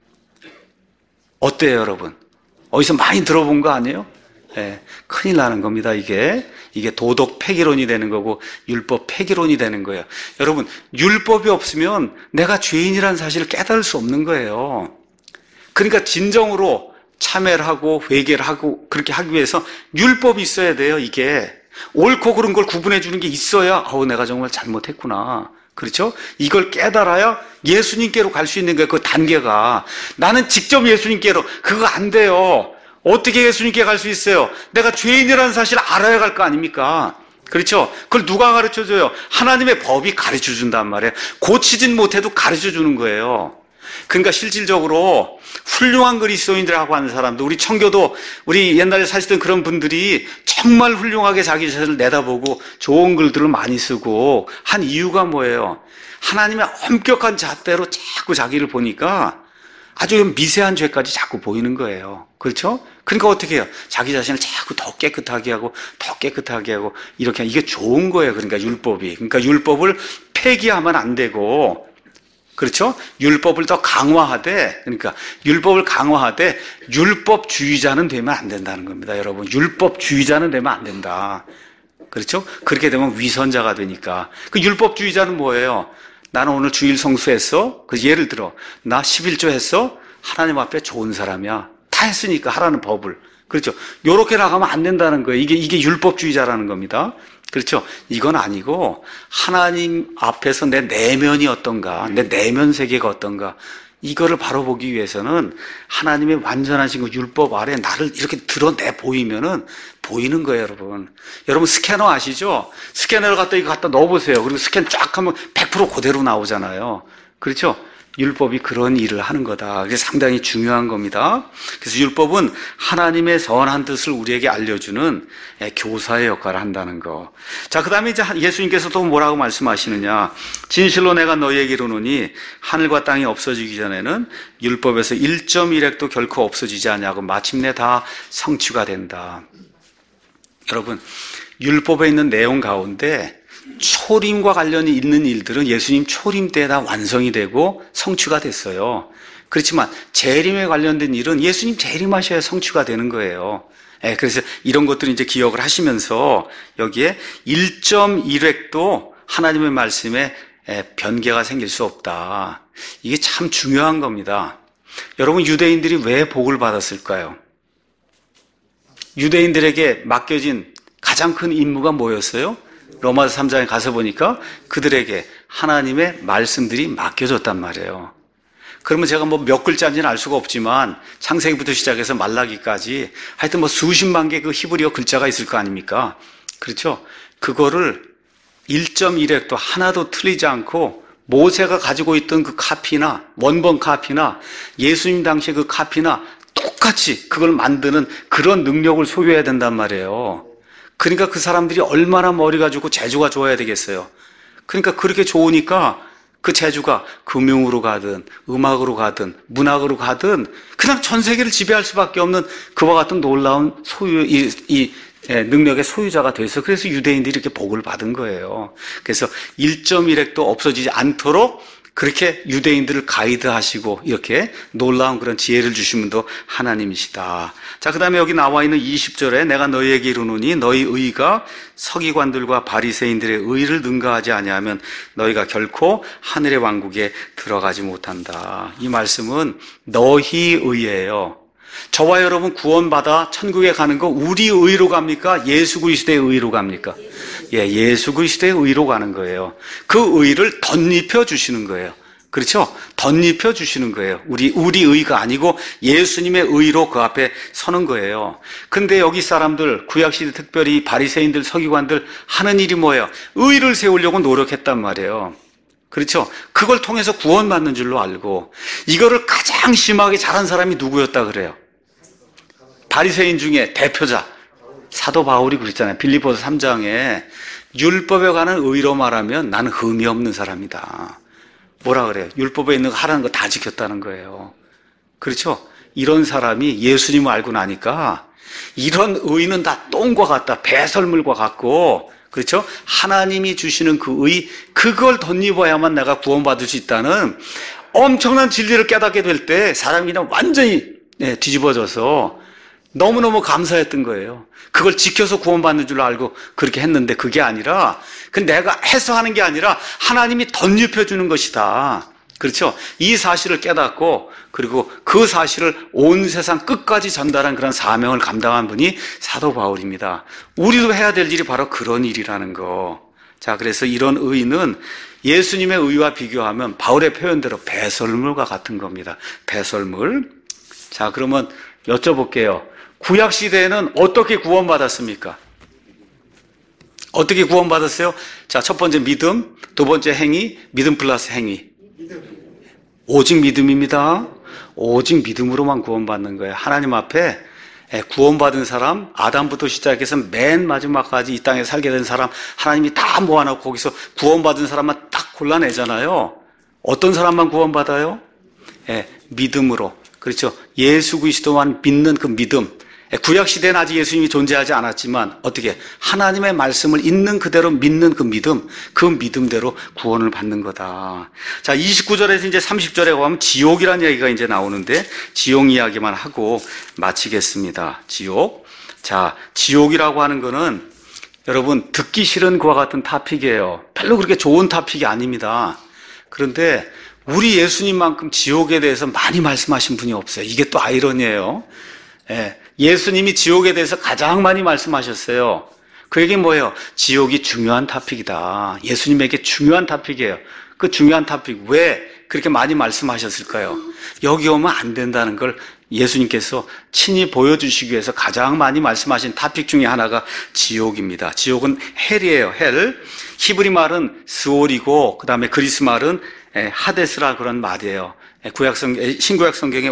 어때요, 여러분? 어디서 많이 들어본 거 아니에요? 예, 큰일 나는 겁니다, 이게. 이게 도덕 폐기론이 되는 거고, 율법 폐기론이 되는 거예요. 여러분, 율법이 없으면 내가 죄인이라는 사실을 깨달을 수 없는 거예요. 그러니까 진정으로 참회를 하고, 회개를 하고, 그렇게 하기 위해서 율법이 있어야 돼요, 이게. 옳고 그른 걸 구분해 주는 게 있어야, 내가 정말 잘못했구나. 그렇죠? 이걸 깨달아야 예수님께로 갈 수 있는 거예요, 그 단계가. 나는 직접 예수님께로, 그거 안 돼요. 어떻게 예수님께 갈 수 있어요? 내가 죄인이라는 사실을 알아야 갈 거 아닙니까? 그렇죠? 그걸 누가 가르쳐 줘요? 하나님의 법이 가르쳐 준단 말이에요. 고치진 못해도 가르쳐 주는 거예요. 그러니까 실질적으로 훌륭한 그리스도인들하고 하는 사람도, 우리 청교도, 우리 옛날에 사시던 그런 분들이 정말 훌륭하게 자기 자신을 내다보고 좋은 글들을 많이 쓰고 한 이유가 뭐예요? 하나님의 엄격한 잣대로 자꾸 자기를 보니까 아주 미세한 죄까지 자꾸 보이는 거예요. 그렇죠? 그러니까 어떻게 해요? 자기 자신을 자꾸 더 깨끗하게 하고, 더 깨끗하게 하고, 이렇게 이게 좋은 거예요. 그러니까 율법이. 그러니까 율법을 폐기하면 안 되고, 그렇죠? 율법을 더 강화하되, 그러니까 율법을 강화하되 율법주의자는 되면 안 된다는 겁니다. 여러분, 율법주의자는 되면 안 된다. 그렇죠? 그렇게 되면 위선자가 되니까. 그 율법주의자는 뭐예요? 나는 오늘 주일 성수했어? 그 예를 들어, 나 11조 했어? 하나님 앞에 좋은 사람이야. 다 했으니까 하라는 법을. 그렇죠? 요렇게 나가면 안 된다는 거예요. 이게 율법주의자라는 겁니다. 그렇죠? 이건 아니고, 하나님 앞에서 내 내면이 어떤가, 내 내면 세계가 어떤가, 이거를 바로 보기 위해서는 하나님의 완전하신 그 율법 아래 나를 이렇게 드러내 보이면은 보이는 거예요, 여러분. 여러분 스캐너 아시죠? 스캐너를 이거 갖다 넣어보세요. 그리고 스캔 쫙 하면 100% 그대로 나오잖아요. 그렇죠? 율법이 그런 일을 하는 거다. 그게 상당히 중요한 겁니다. 그래서 율법은 하나님의 선한 뜻을 우리에게 알려주는 교사의 역할을 한다는 거. 자, 그 다음에 이제 예수님께서 또 뭐라고 말씀하시느냐. 진실로 내가 너희에게 이르노니 하늘과 땅이 없어지기 전에는 율법에서 1.1획도 결코 없어지지 않냐고 마침내 다 성취가 된다. 여러분, 율법에 있는 내용 가운데 초림과 관련이 있는 일들은 예수님 초림 때 다 완성이 되고 성취가 됐어요. 그렇지만 재림에 관련된 일은 예수님 재림하셔야 성취가 되는 거예요. 그래서 이런 것들을 이제 기억을 하시면서 여기에 1.1획도 하나님의 말씀에 변개가 생길 수 없다. 이게 참 중요한 겁니다. 여러분, 유대인들이 왜 복을 받았을까요? 유대인들에게 맡겨진 가장 큰 임무가 뭐였어요? 로마서 3장에 가서 보니까 그들에게 하나님의 말씀들이 맡겨졌단 말이에요. 그러면 제가 몇 글자인지는 알 수가 없지만 창세기부터 시작해서 말라기까지 하여튼 수십만 개 그 히브리어 글자가 있을 거 아닙니까? 그렇죠? 그거를 1.1획도 하나도 틀리지 않고 모세가 가지고 있던 그 카피나 원본 카피나 예수님 당시의 그 카피나 똑같이 그걸 만드는 그런 능력을 소유해야 된단 말이에요. 그러니까 그 사람들이 얼마나 머리가 좋고 재주가 좋아야 되겠어요. 그러니까 그렇게 좋으니까 그 재주가 금융으로 가든 음악으로 가든 문학으로 가든 그냥 전 세계를 지배할 수밖에 없는 그와 같은 놀라운 능력의 소유자가 돼서 그래서 유대인들이 이렇게 복을 받은 거예요. 그래서 1.1획도 없어지지 않도록 그렇게 유대인들을 가이드하시고 이렇게 놀라운 그런 지혜를 주신 분도 하나님이시다. 자, 그 다음에 여기 나와 있는 20절에 내가 너희에게 이르노니 너희 의가 서기관들과 바리새인들의 의를 능가하지 아니하면 너희가 결코 하늘의 왕국에 들어가지 못한다. 이 말씀은 너희 의예요. 저와 여러분 구원받아 천국에 가는 거 우리 의로 갑니까? 예수 그리스도의 의로 갑니까? 예수 그리스도의 의로 가는 거예요. 그 의를 덧입혀 주시는 거예요. 그렇죠? 덧입혀 주시는 거예요. 우리 의가 아니고 예수님의 의로 그 앞에 서는 거예요. 근데 여기 사람들, 구약시대 특별히 바리새인들, 서기관들 하는 일이 뭐예요? 의를 세우려고 노력했단 말이에요. 그렇죠? 그걸 통해서 구원받는 줄로 알고 이거를 가장 심하게 잘한 사람이 누구였다 그래요? 바리새인 중에 대표자 사도 바울이 그랬잖아요. 빌립보서 3장에 율법에 관한 의로 말하면 나는 흠이 없는 사람이다. 뭐라 그래요? 율법에 있는 거 하라는 거 다 지켰다는 거예요. 그렇죠? 이런 사람이 예수님을 알고 나니까 이런 의는 다 똥과 같다. 배설물과 같고 그렇죠? 하나님이 주시는 그 의, 그걸 덧입어야만 내가 구원받을 수 있다는 엄청난 진리를 깨닫게 될 때 사람이 그냥 완전히 뒤집어져서 너무너무 감사했던 거예요. 그걸 지켜서 구원받는 줄 알고 그렇게 했는데 그게 아니라 내가 해서 하는 게 아니라 하나님이 덧입혀 주는 것이다. 그렇죠? 이 사실을 깨닫고 그리고 그 사실을 온 세상 끝까지 전달한 그런 사명을 감당한 분이 사도 바울입니다. 우리도 해야 될 일이 바로 그런 일이라는 거. 자, 그래서 이런 의는 예수님의 의와 비교하면 바울의 표현대로 배설물과 같은 겁니다. 배설물. 자, 그러면 여쭤볼게요. 구약 시대에는 어떻게 구원받았습니까? 어떻게 구원받았어요? 자, 첫 번째 믿음, 두 번째 행위, 믿음 플러스 행위. 오직 믿음입니다. 오직 믿음으로만 구원받는 거예요. 하나님 앞에 구원받은 사람, 아담부터 시작해서 맨 마지막까지 이 땅에 살게 된 사람, 하나님이 다 모아놓고 거기서 구원받은 사람만 딱 골라내잖아요. 어떤 사람만 구원받아요? 믿음으로. 그렇죠. 예수 그리스도만 믿는 그 믿음. 구약시대는 아직 예수님이 존재하지 않았지만 어떻게 하나님의 말씀을 있는 그대로 믿는 그 믿음, 그 믿음대로 구원을 받는 거다. 자, 29절에서 이제 30절에 가면 지옥이라는 이야기가 이제 나오는데 지옥 이야기만 하고 마치겠습니다. 지옥. 자, 지옥이라고 하는 거는 여러분 듣기 싫은 그와 같은 토픽이에요. 별로 그렇게 좋은 토픽이 아닙니다. 그런데 우리 예수님만큼 지옥에 대해서 많이 말씀하신 분이 없어요. 이게 또 아이러니예요. 예수님이 지옥에 대해서 가장 많이 말씀하셨어요. 그 얘기는 뭐예요? 지옥이 중요한 토픽이다. 예수님에게 중요한 토픽이에요. 그 중요한 토픽 왜 그렇게 많이 말씀하셨을까요? 여기 오면 안 된다는 걸 예수님께서 친히 보여주시기 위해서 가장 많이 말씀하신 토픽 중에 하나가 지옥입니다. 지옥은 헬이에요. 헬. 히브리 말은 스올이고 그 다음에 그리스 말은 하데스라 그런 말이에요. 신구약 성경에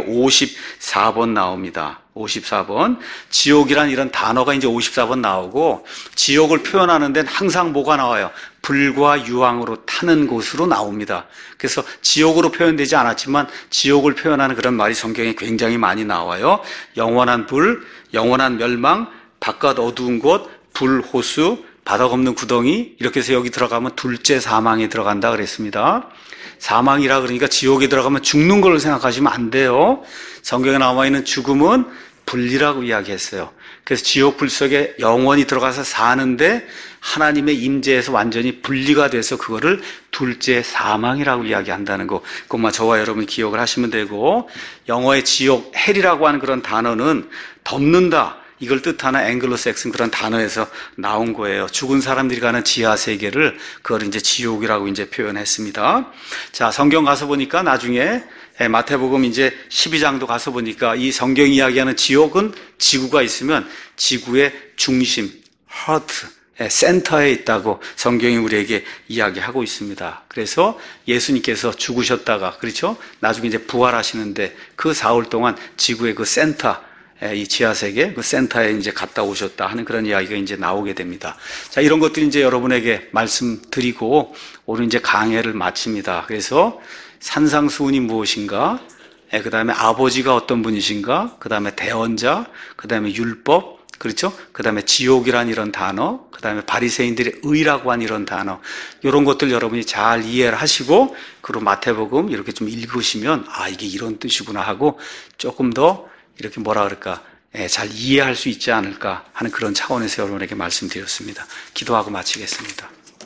54번 나옵니다. 54번. 지옥이란 이런 단어가 이제 54번 나오고 지옥을 표현하는 데는 항상 뭐가 나와요? 불과 유황으로 타는 곳으로 나옵니다. 그래서 지옥으로 표현되지 않았지만 지옥을 표현하는 그런 말이 성경에 굉장히 많이 나와요. 영원한 불, 영원한 멸망, 바깥 어두운 곳, 불호수, 바닥 없는 구덩이 이렇게 해서 여기 들어가면 둘째 사망에 들어간다 그랬습니다. 사망이라 그러니까 지옥에 들어가면 죽는 걸로 생각하시면 안 돼요. 성경에 나와 있는 죽음은 불이라고 이야기했어요. 그래서 지옥 불 속에 영원히 들어가서 사는데 하나님의 임재에서 완전히 분리가 돼서 그거를 둘째 사망이라고 이야기한다는 거. 그것만 저와 여러분이 기억을 하시면 되고, 영어의 지옥, 헬이라고 하는 그런 단어는 덮는다, 이걸 뜻하는 앵글로색슨 그런 단어에서 나온 거예요. 죽은 사람들이 가는 지하 세계를 그걸 이제 지옥이라고 이제 표현했습니다. 자, 성경 가서 보니까 나중에 마태복음 이제 12장도 가서 보니까 이 성경 이야기하는 지옥은 지구가 있으면 지구의 중심, 하트, 센터에 있다고 성경이 우리에게 이야기하고 있습니다. 그래서 예수님께서 죽으셨다가, 그렇죠? 나중에 이제 부활하시는데 그 사흘 동안 지구의 그 센터, 이 지하세계 그 센터에 이제 갔다 오셨다 하는 그런 이야기가 이제 나오게 됩니다. 자, 이런 것들이 이제 여러분에게 말씀드리고 오늘 이제 강해를 마칩니다. 그래서 산상수훈이 무엇인가? 그 다음에 아버지가 어떤 분이신가? 그 다음에 대언자, 그 다음에 율법, 그렇죠? 그 다음에 지옥이란 이런 단어, 그 다음에 바리새인들의 의라고 한 이런 단어, 이런 것들 여러분이 잘 이해를 하시고 그리고 마태복음 이렇게 좀 읽으시면 아, 이게 이런 뜻이구나 하고 조금 더 이렇게 뭐라 그럴까, 잘 이해할 수 있지 않을까 하는 그런 차원에서 여러분에게 말씀드렸습니다. 기도하고 마치겠습니다.